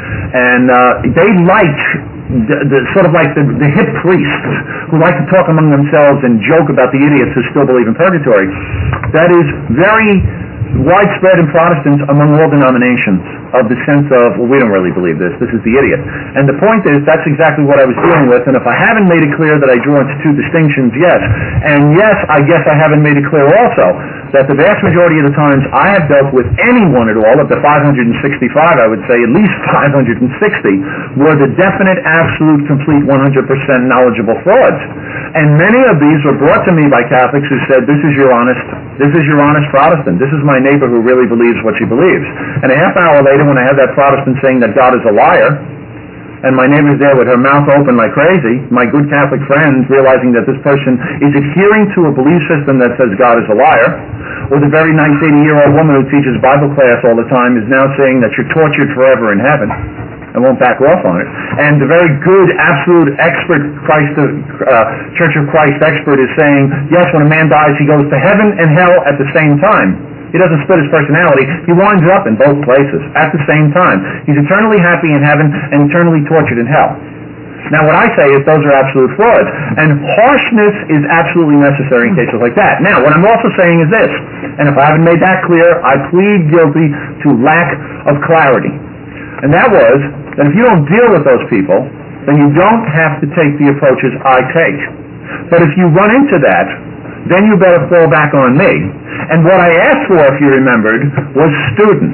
And uh, they like the, the sort of like the, the hip priests who like to talk among themselves and joke about the idiots who still believe in purgatory. That is very widespread in Protestants among all denominations, of the sense of, well, we don't really believe this, this is the idiot. And the point is, that's exactly what I was dealing with, and if I haven't made it clear that I draw into two distinctions, yes. And yes, I guess I haven't made it clear also that the vast majority of the times I have dealt with anyone at all, of the five hundred sixty-five, I would say at least five hundred sixty, were the definite, absolute, complete, one hundred percent knowledgeable frauds. And many of these were brought to me by Catholics who said, this is your honest, this is your honest Protestant, this is my neighbor who really believes what she believes. And a half hour later, when I have that Protestant saying that God is a liar, and my neighbor's there with her mouth open like crazy, my good Catholic friends realizing that this person is adhering to a belief system that says God is a liar, or the very nice eighty-year-old woman who teaches Bible class all the time is now saying that you're tortured forever in heaven, and won't back off on it. And the very good, absolute expert Christ of, uh, Church of Christ expert is saying, yes, when a man dies, he goes to heaven and hell at the same time. He doesn't split his personality. He winds up in both places at the same time. He's eternally happy in heaven and eternally tortured in hell. Now, what I say is those are absolute frauds. And harshness is absolutely necessary in cases like that. Now, what I'm also saying is this, and if I haven't made that clear, I plead guilty to lack of clarity. And that was that if you don't deal with those people, then you don't have to take the approaches I take. But if you run into that, then you better fall back on me. And what I asked for, if you remembered, was students.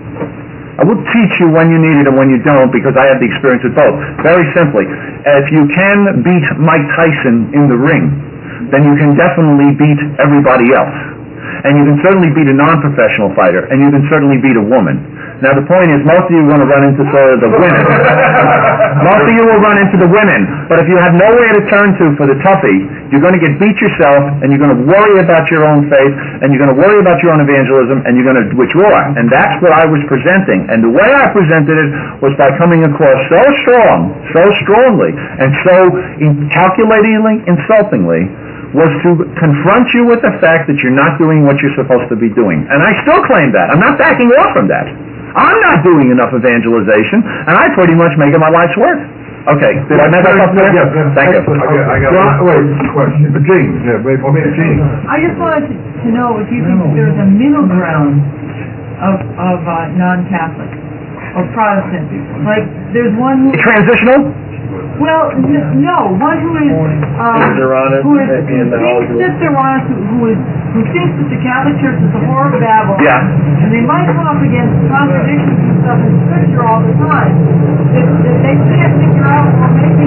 I will teach you when you need it and when you don't, because I have the experience with both. Very simply, if you can beat Mike Tyson in the ring, then you can definitely beat everybody else. And you can certainly beat a non-professional fighter, and you can certainly beat a woman. Now the point is, most of you are going to run into sort of the women. Most of you will run into the women, but if you have nowhere to turn to for the toughie, you're going to get beat yourself, and you're going to worry about your own faith, and you're going to worry about your own evangelism, and you're going to withdraw. And that's what I was presenting. And the way I presented it was by coming across so strong, so strongly, and so incalculatingly, insultingly, was to confront you with the fact that you're not doing what you're supposed to be doing. And I still claim that. I'm not backing off from that. I'm not doing enough evangelization, and I pretty much make it my life's work. Okay, did I mess up there? Yeah, yeah, Thank you. Okay, I got John, wait, question. Gene, yeah, wait for me, Gene. I just wanted to, to know if you think there's a middle ground of, of uh, non-Catholic or Protestant. Like, there's one who... Transitional? Well, n- no, one who is, um, who is, who thinks that they're honest, who, who is, who thinks that the Catholic Church is the whore of Babylon. Yeah. And they might come up against contradictions and stuff in Scripture all the time. That, that they can't figure out, or maybe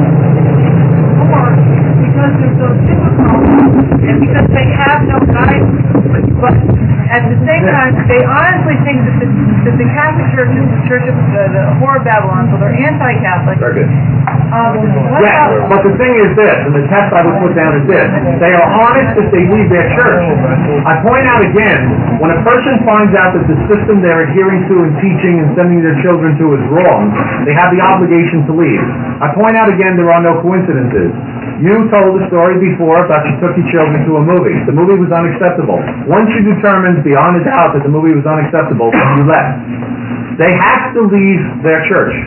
more, because they're so difficult, and because they have no guidance. But at the same time, they honestly think that the, that the Catholic Church is the Church of the, the whore of Babylon, so they're anti-Catholic. Very good. Um, what Yeah, about, but the thing is this, and the test I would put down is this. They are honest if they leave their church. I point out again, when a person finds out that the system they're adhering to and teaching and sending their children to is wrong, they have the obligation to leave. I point out again, there are no coincidences. You told the story before about you took your children to a movie. The movie was unacceptable. Once you determined beyond a doubt that the movie was unacceptable, you left. They have to leave their church.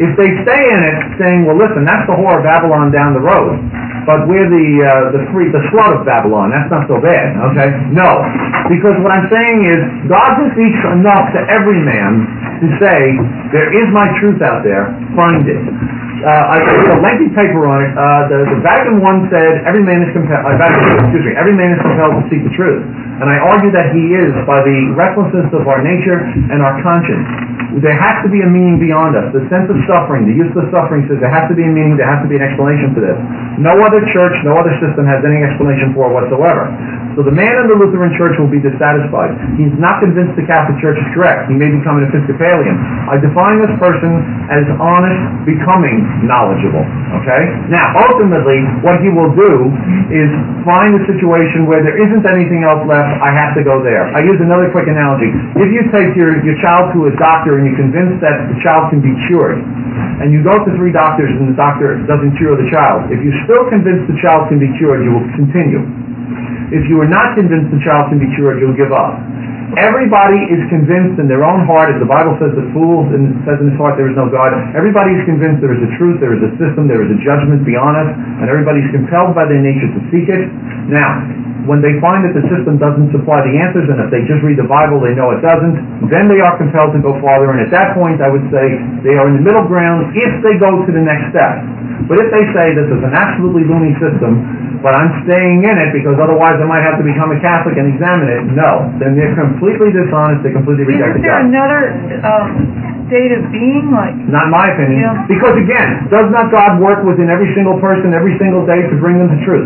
If they stay in it saying, well, listen, that's the whore of Babylon down the road, but we're the uh, the free, the slut of Babylon, that's not so bad, okay? No. Because what I'm saying is, God speaks enough to every man to say, there is my truth out there, find it. Uh, I wrote a lengthy paper on it. Uh, the, the Vatican I said every man is compelled. Uh, Vatican, excuse me. Every man is compelled to seek the truth, and I argue that he is by the restlessness of our nature and our conscience. There has to be a meaning beyond us. The sense of suffering, the use of suffering says there has to be a meaning. There has to be an explanation for this. No other church, no other system has any explanation for it whatsoever. So the man in the Lutheran Church will be dissatisfied. He's not convinced the Catholic Church is correct. He may become an Episcopalian. I define this person as honest, becoming knowledgeable. Okay? Now, ultimately, what he will do is find a situation where there isn't anything else left. I have to go there. I use another quick analogy. If you take your, your child to a doctor and you're convinced that the child can be cured, and you go to three doctors and the doctor doesn't cure the child, if you're still convinced the child can be cured, you will continue. If you are not convinced the child can be cured, you'll give up. Everybody is convinced in their own heart, as the Bible says, the fool says in his heart there is no God. Everybody is convinced there is a truth, there is a system, there is a judgment beyond us, and everybody is compelled by their nature to seek it. Now, when they find that the system doesn't supply the answers, and if they just read the Bible, they know it doesn't, then they are compelled to go farther, and at that point, I would say they are in the middle ground if they go to the next step. But if they say this is an absolutely loony system, but I'm staying in it because otherwise I might have to become a Catholic and examine it, no. Then they're completely dishonest, they completely reject Isn't there God. another um, state of being? Like, Not my opinion. Yeah. Because again, does not God work within every single person every single day to bring them to truth?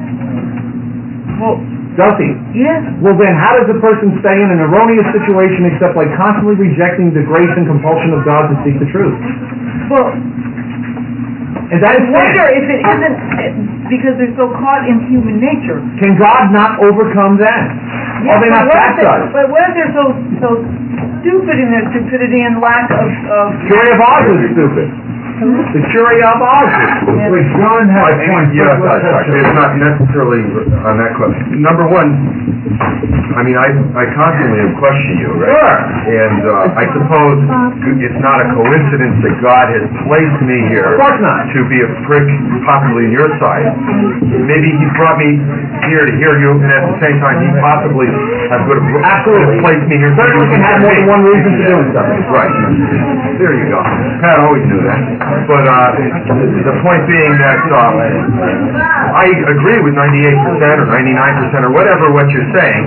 well, Does he? yes. Well then, how does a person stay in an erroneous situation except by constantly rejecting the grace and compulsion of God to seek the truth? Well, And that I is wonder sin. if it isn't because they're so caught in human nature. Can God not overcome that? Yes, Are they but not what if they- baptized? But what if they're so so stupid in their stupidity and lack of... of Curie of Ars is stupid. The Curie of Ars is stupid. Yeah. Wait, John has I think, yeah, it's not necessarily on that question. Number one, I mean, I, I constantly have questioned you, right? Sure. And uh, I suppose it's not a coincidence that God has placed me here Of course not. to be a prick possibly on your side. Maybe He brought me here to hear you, and at the same time, He possibly has could have Absolutely. placed me here. Certainly can have more than one reason for doing something. Right. There you go. Pat always knew that. But uh, the point being that uh, I agree with ninety-eight percent or ninety-nine percent or whatever what you're saying,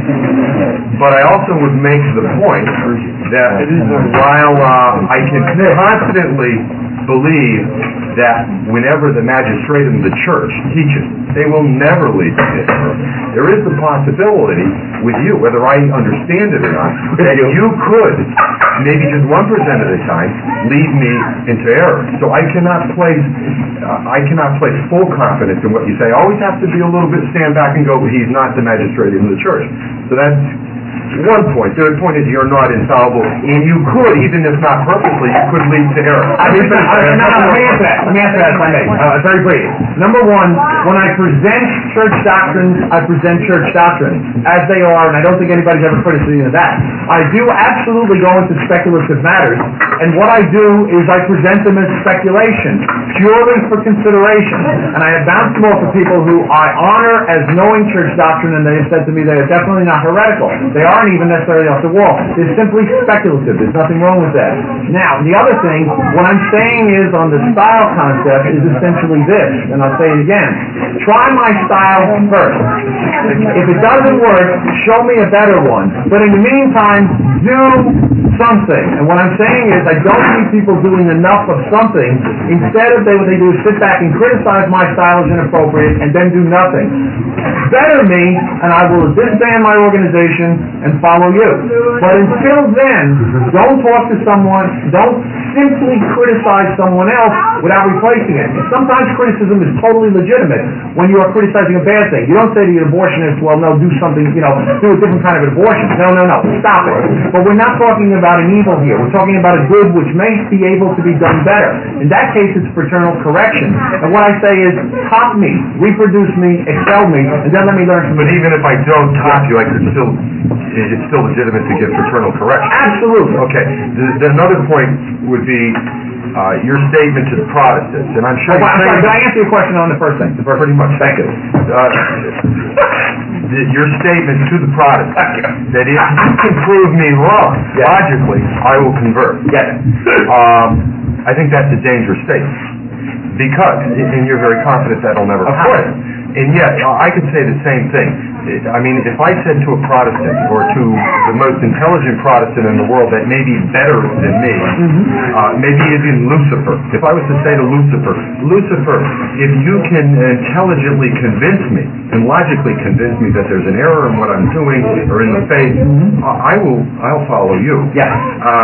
but I also would make the point that while uh, I can confidently believe that whenever the magistratum of the church teaches, they will never lead me to error. There is the possibility with you, whether I understand it or not, that you could, maybe just one percent of the time, lead me into error. So I cannot place, uh, I cannot place full confidence in what you say. I always have to be a little bit stand back and go, he's not the magistratum of the church. So that's one point. The other point is you're not infallible, and you could, even if not perfectly, you could lead to error. I mean, I, I, no, no, let me answer that. Let me answer that if I may. Uh, very brief. Number one, when I present church doctrines, I present church doctrines as they are, and I don't think anybody's ever criticized of that. I do absolutely go into speculative matters, and what I do is I present them as speculation, purely for consideration. And I have bounced them off of people who I honor as knowing church doctrine, and they have said to me they are definitely not heretical. They aren't even necessarily off the wall. They're simply speculative. There's nothing wrong with that. Now, the other thing, what I'm saying is on the style concept is essentially this, and I'll say it again. Try my style first. If it doesn't work, show me a better one. But in the meantime, do something. And what I'm saying is I don't see people doing enough of something. Instead of they, what they do is sit back and criticize my style as inappropriate and then do nothing. Better me, and I will disband my organization and follow you. But until then, don't talk to someone, don't simply criticize someone else without replacing it. And sometimes criticism is totally legitimate when you are criticizing a bad thing. You don't say to your abortionist, well, no, do something, you know, do a different kind of an abortion. No, no, no, stop it. But we're not talking about an evil here. We're talking about a good which may be able to be done better. In that case, it's fraternal correction. And what I say is, top me, reproduce me, excel me, and then let me learn from But you. even if I don't top you, I could still, it's still legitimate to get fraternal correction. Absolutely. Okay. The, the another point would be uh, your statement to the Protestants, and I'm sure... Oh, I'm you're sorry, saying- did I answer your question on the first thing? The first, pretty much, thank you. uh, th- your statement to the Protestants, that if you can prove me wrong, Yes. logically, I will convert. Yes. Um, I think that's a dangerous statement, because, and you're very confident that'll never Of happen. course. And yet, I could say the same thing. I mean, if I said to a Protestant, or to the most intelligent Protestant in the world that may be better than me, uh, maybe even Lucifer, if I was to say to Lucifer, Lucifer, if you can intelligently convince me, and logically convince me that there's an error in what I'm doing, or in the faith, uh, I will, I'll follow you. Yes.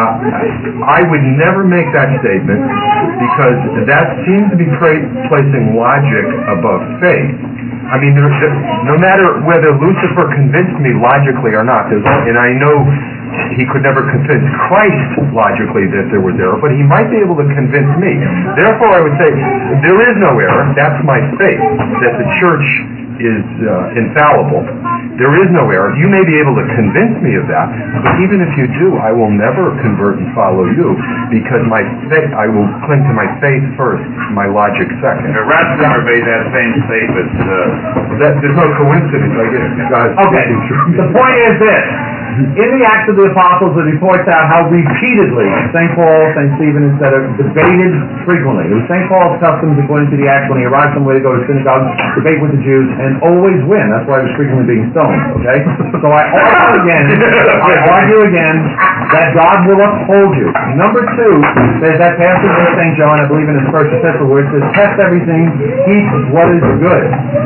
Uh, I would never make that statement, because that seems to be pra- placing logic above faith. I mean, there, there, no matter whether Lucifer convinced me logically or not, there's, and I know he could never convince Christ logically that there was error, but he might be able to convince me. Therefore, I would say, there is no error. That's my faith, that the church is uh, infallible. There is no error. You may be able to convince me of that, but even if you do, I will never convert and follow you, because my faith, I will cling to my faith first, my logic second. Ratzinger made that same statement. Uh, That, there's no coincidence, I guess. Guys, Okay, the point is this. In the Acts of the Apostles, it points out how repeatedly Saint Paul, Saint Stephen, et cetera, debated frequently. It was Saint Paul's customs, according to the Acts, when he arrived somewhere to go to synagogue, debate with the Jews, and always win. That's why he was frequently being stoned, okay? So I argue again, I argue again, that God will uphold you. Number two, there's that passage in Saint John, I believe in his first epistle, where it says, test everything, keep what is good.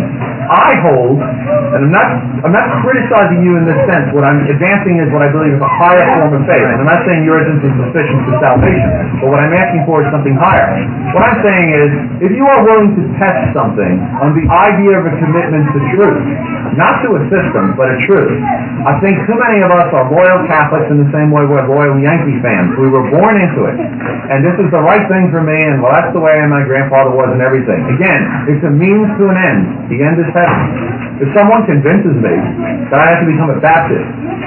I hold, and I'm not, I'm not criticizing you in this sense. What I'm advancing is what I believe is a higher form of faith. And I'm not saying yours isn't sufficient for salvation, but what I'm asking for is something higher. What I'm saying is, if you are willing to test something on the idea of a commitment to truth, not to a system, but a truth, I think too many of us are loyal Catholics in the same way we're loyal Yankee fans. We were born into it. And this is the right thing for me, and well, that's the way my grandfather was and everything. Again, it's a means to an end. The end is heaven. If someone convinces me that I have to become a Baptist,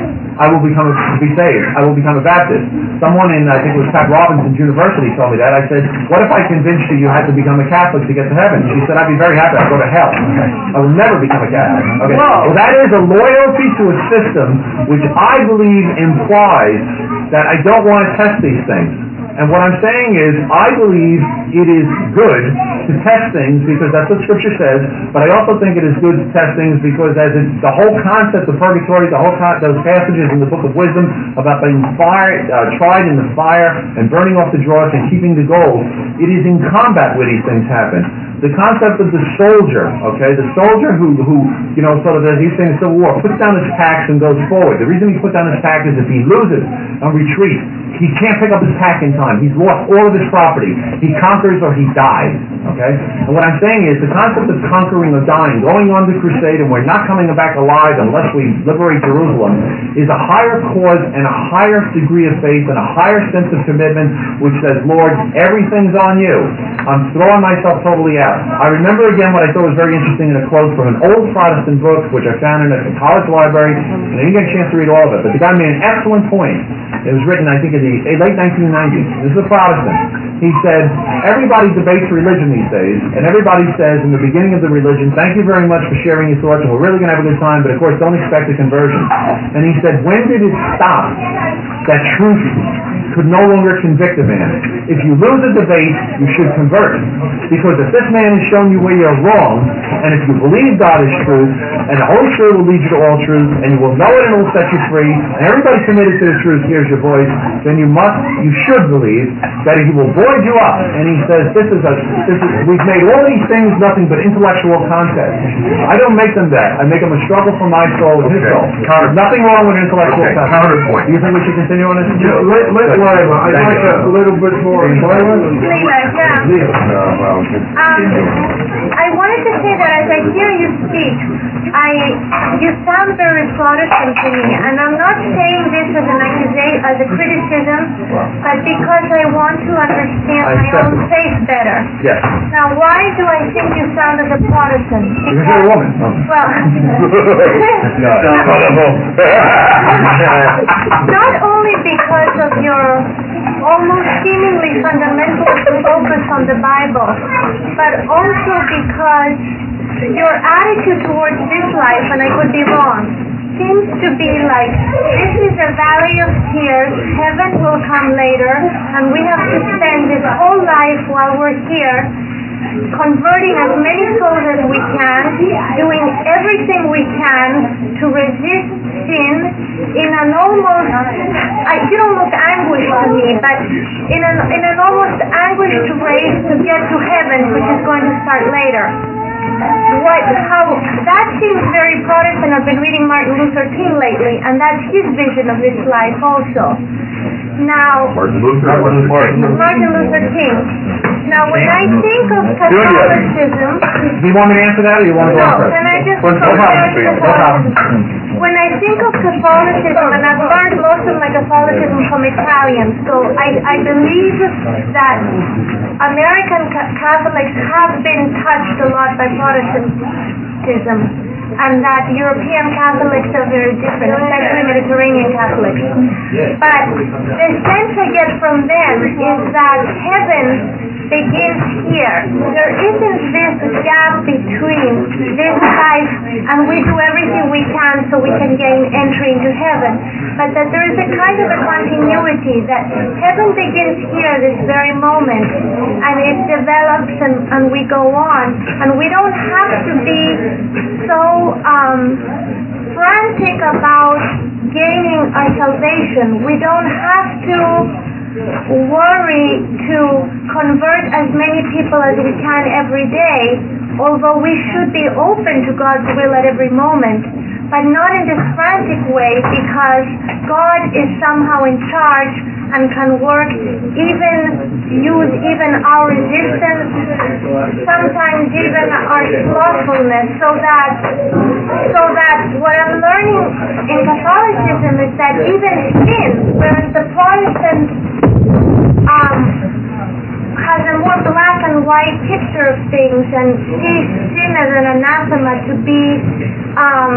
I will become a, to be saved. I will become a Baptist. Someone in, I think it was Pat Robinson's University told me that. I said, what if I convinced you you had to become a Catholic to get to heaven? She said, I'd be very happy. I'd go to hell. I will never become a Catholic. Okay. Well, that is a loyalty to a system which I believe implies that I don't want to test these things. And what I'm saying is, I believe it is good to test things because that's what Scripture says, but I also think it is good to test things because as it, the whole concept of purgatory, the whole con- those passages in the Book of Wisdom about being fire, uh, tried in the fire and burning off the dross and keeping the gold, it is in combat where these things happen. The concept of the soldier, okay, the soldier who, who you know, sort of as he's saying in the Civil War, puts down his packs and goes forward. The reason he puts down his pack is if he loses and retreats, he can't pick up his pack in time. He's lost all of his property. He conquers or he dies, okay? And what I'm saying is the concept of conquering or dying, going on the crusade and we're not coming back alive unless we liberate Jerusalem, is a higher cause and a higher degree of faith and a higher sense of commitment which says, Lord, everything's on you. I'm throwing myself totally out. I remember again what I thought was very interesting in a quote from an old Protestant book which I found in a college library, and I didn't get a chance to read all of it, but the guy made an excellent point. It was written, I think, in the late nineteen nineties. This is a Protestant. He said, everybody debates religion these days, and everybody says in the beginning of the religion, thank you very much for sharing your thoughts, and we're really going to have a good time, but of course don't expect a conversion. And he said, when did it stop that truth could no longer convict a man? If you lose a debate, you should convert. Because if this man has shown you where you're wrong, and if you believe God is truth, and the Holy Spirit will lead you to all truth, and you will know it and it will set you free, and everybody committed to the truth hears your voice, then you must, you should believe that He will buoy you up. And He says, this is a, this is, we've made all these things nothing but intellectual contest. I don't make them that. I make them a struggle for my soul and His Okay. soul. Counter- Nothing wrong with intellectual Okay, contest. counterpoint. Do you think we should continue on this? Yeah, let, let Lila, I'd Thank like you. a little bit more. Lila? Leila, yeah. Lila. Uh, well, Um, I wanted to say that as I hear you speak, I you sound very Protestant to me, and I'm not saying this as an accusation, as a criticism, but because I want to understand I my accept own it. faith better. Yes. Now, why do I think you sound as a Protestant? Because you're a woman. Oh. Well, not only because of your almost seemingly fundamental to focus on the Bible, but also because your attitude towards this life, and I could be wrong, seems to be like, this is a valley of tears, heaven will come later, and we have to spend this whole life while we're here converting as many souls as we can, doing everything we can to resist sin in an almost, I feel almost anguish to me, but in an, in an almost anguished race to get to heaven, which is going to start later. What, how, that seems very Protestant. I've been reading Martin Luther King lately, and that's his vision of this life also. Now, Martin Luther, Martin Luther King. Now, when I think of Catholicism, Do you want me to answer that, or you want to go no, first? can I just No compare problem. No problem. Catholicism? When I think of Catholicism, and I've learned most of my Catholicism from Italian, so I, I believe that American ca- Catholics have been touched a lot by Protestantism, and that European Catholics are very different, especially Mediterranean Catholics. But the sense I get from them is that heaven begins here. There isn't this gap between this life and we do everything we can so we can gain entry into heaven, but that there is a kind of a continuity, that heaven begins here this very moment and it develops and, and we go on, and we don't have to be so um, frantic about gaining our salvation. We don't have to worry to convert as many people as we can every day, although we should be open to God's will at every moment, but not in this frantic way, because God is somehow in charge and can work, even use even our resistance, sometimes even our slothfulness, so that so that what I'm learning in Catholicism is that even sin, whereas the Protestant um, has a more black and white picture of things and sees sin as an anathema to be um,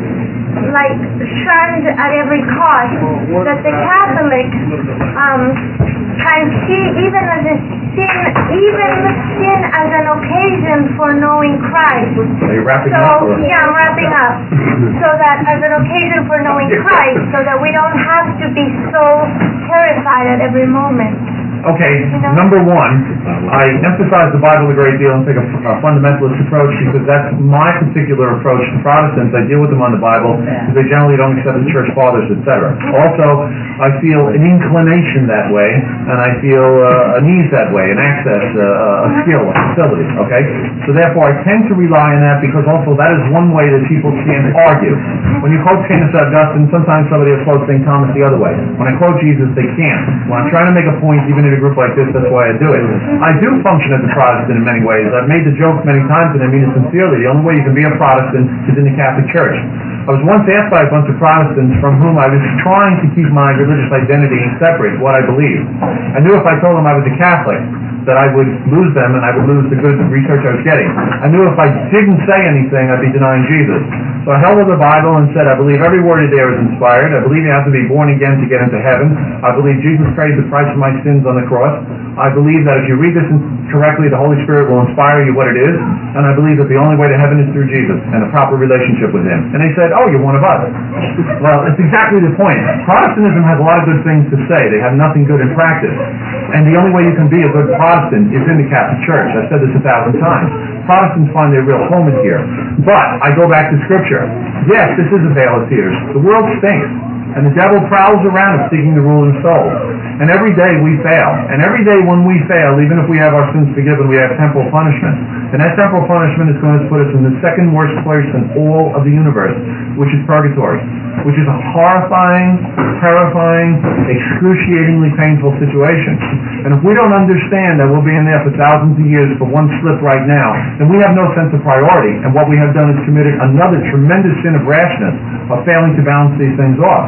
like shunned at every cost, that the Catholic um, can see even as a sin, even sin as an occasion for knowing Christ. Are you wrapping so, up? Or? Yeah, I'm wrapping up. So that as an occasion for knowing Christ, so that we don't have to be so terrified at every moment. Okay, number one, I emphasize the Bible a great deal and take a, a fundamentalist approach because that's my particular approach to Protestants. I deal with them on the Bible because they generally don't accept the church fathers, et cetera. Also, I feel an inclination that way, and I feel uh, a need that way, an access, uh, a skill, a facility, okay? So therefore, I tend to rely on that because also that is one way that people can argue. When you quote Saint Augustine, sometimes somebody will quote Saint Thomas the other way. When I quote Jesus, they can't. When I'm trying to make a point, even in a group like this, that's why I do it. I do function as a Protestant in many ways. I've made the joke many times, and I mean it sincerely. The only way you can be a Protestant is in the Catholic Church. I was once asked by a bunch of Protestants from whom I was trying to keep my religious identity separate, what I believed. I knew if I told them I was a Catholic, that I would lose them and I would lose the good research I was getting. I knew if I didn't say anything, I'd be denying Jesus. So I held up the Bible and said, I believe every word there is inspired. I believe you have to be born again to get into heaven. I believe Jesus paid the price for my sins on the cross. I believe that if you read this correctly, the Holy Spirit will inspire you what it is. And I believe that the only way to heaven is through Jesus and a proper relationship with Him. And they said, oh, you're one of us. Well, it's exactly the point. Protestantism has a lot of good things to say. They have nothing good in practice. And the only way you can be a good Protestant is in the Catholic Church. I've said this a thousand times. Protestants find their real home is here. But I go back to Scripture. Yes, this is a vale of tears. The world stinks. And the devil prowls around us seeking to rule in souls. And every day we fail. And every day when we fail, even if we have our sins forgiven, we have temporal punishment. And that temporal punishment is going to put us in the second worst place in all of the universe, which is purgatory, which is a horrifying, terrifying, excruciatingly painful situation. And if we don't understand that we'll be in there for thousands of years for one slip right now, then we have no sense of priority. And what we have done is committed another tremendous sin of rashness, of failing to balance these things off.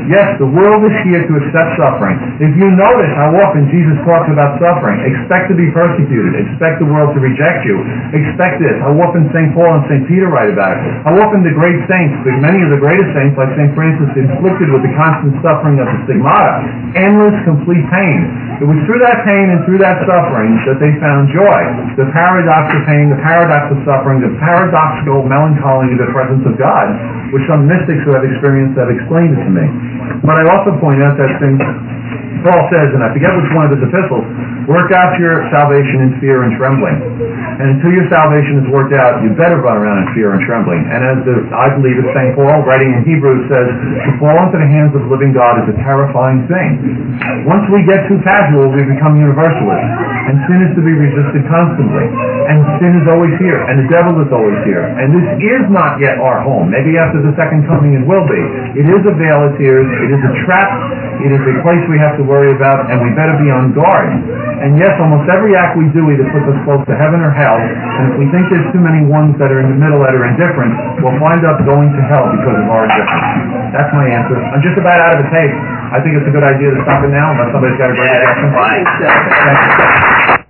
Yes, the world is here to accept suffering. If you notice how often Jesus talks about suffering, expect to be persecuted, expect the world to reject you, expect this. How often Saint Paul and Saint Peter write about it. How often the great saints, many of the greatest saints like Saint Francis, inflicted with the constant suffering of the stigmata, endless, complete pain. It was through that pain and through that suffering that they found joy. The paradox of pain, the paradox of suffering, the paradoxical melancholy of the presence of God, which some mystics who have experienced have explained it to me. But I also point out that Saint Paul says, and I forget which one of his epistles, work out your salvation in fear and trembling. And until your salvation is worked out, you better run around in fear and trembling. And as the, I believe it's Saint Paul, writing in Hebrews, says, to fall into the hands of the living God is a terrifying thing. Once we get too casual, we become universalists. And sin is to be resisted constantly. And sin is always here. And the devil is always here. And this is not yet our home. Maybe after the second coming it will be. It is a veil of tears. It is a trap. It is a place we have to worry about, and we better be on guard. And yes, almost every act we do either puts us close to heaven or hell, and if we think there's too many ones that are in the middle that are indifferent, we'll wind up going to hell because of our indifference. That's my answer. I'm just about out of the tape. I think it's a good idea to stop it now unless somebody's got a great reaction. Thank you.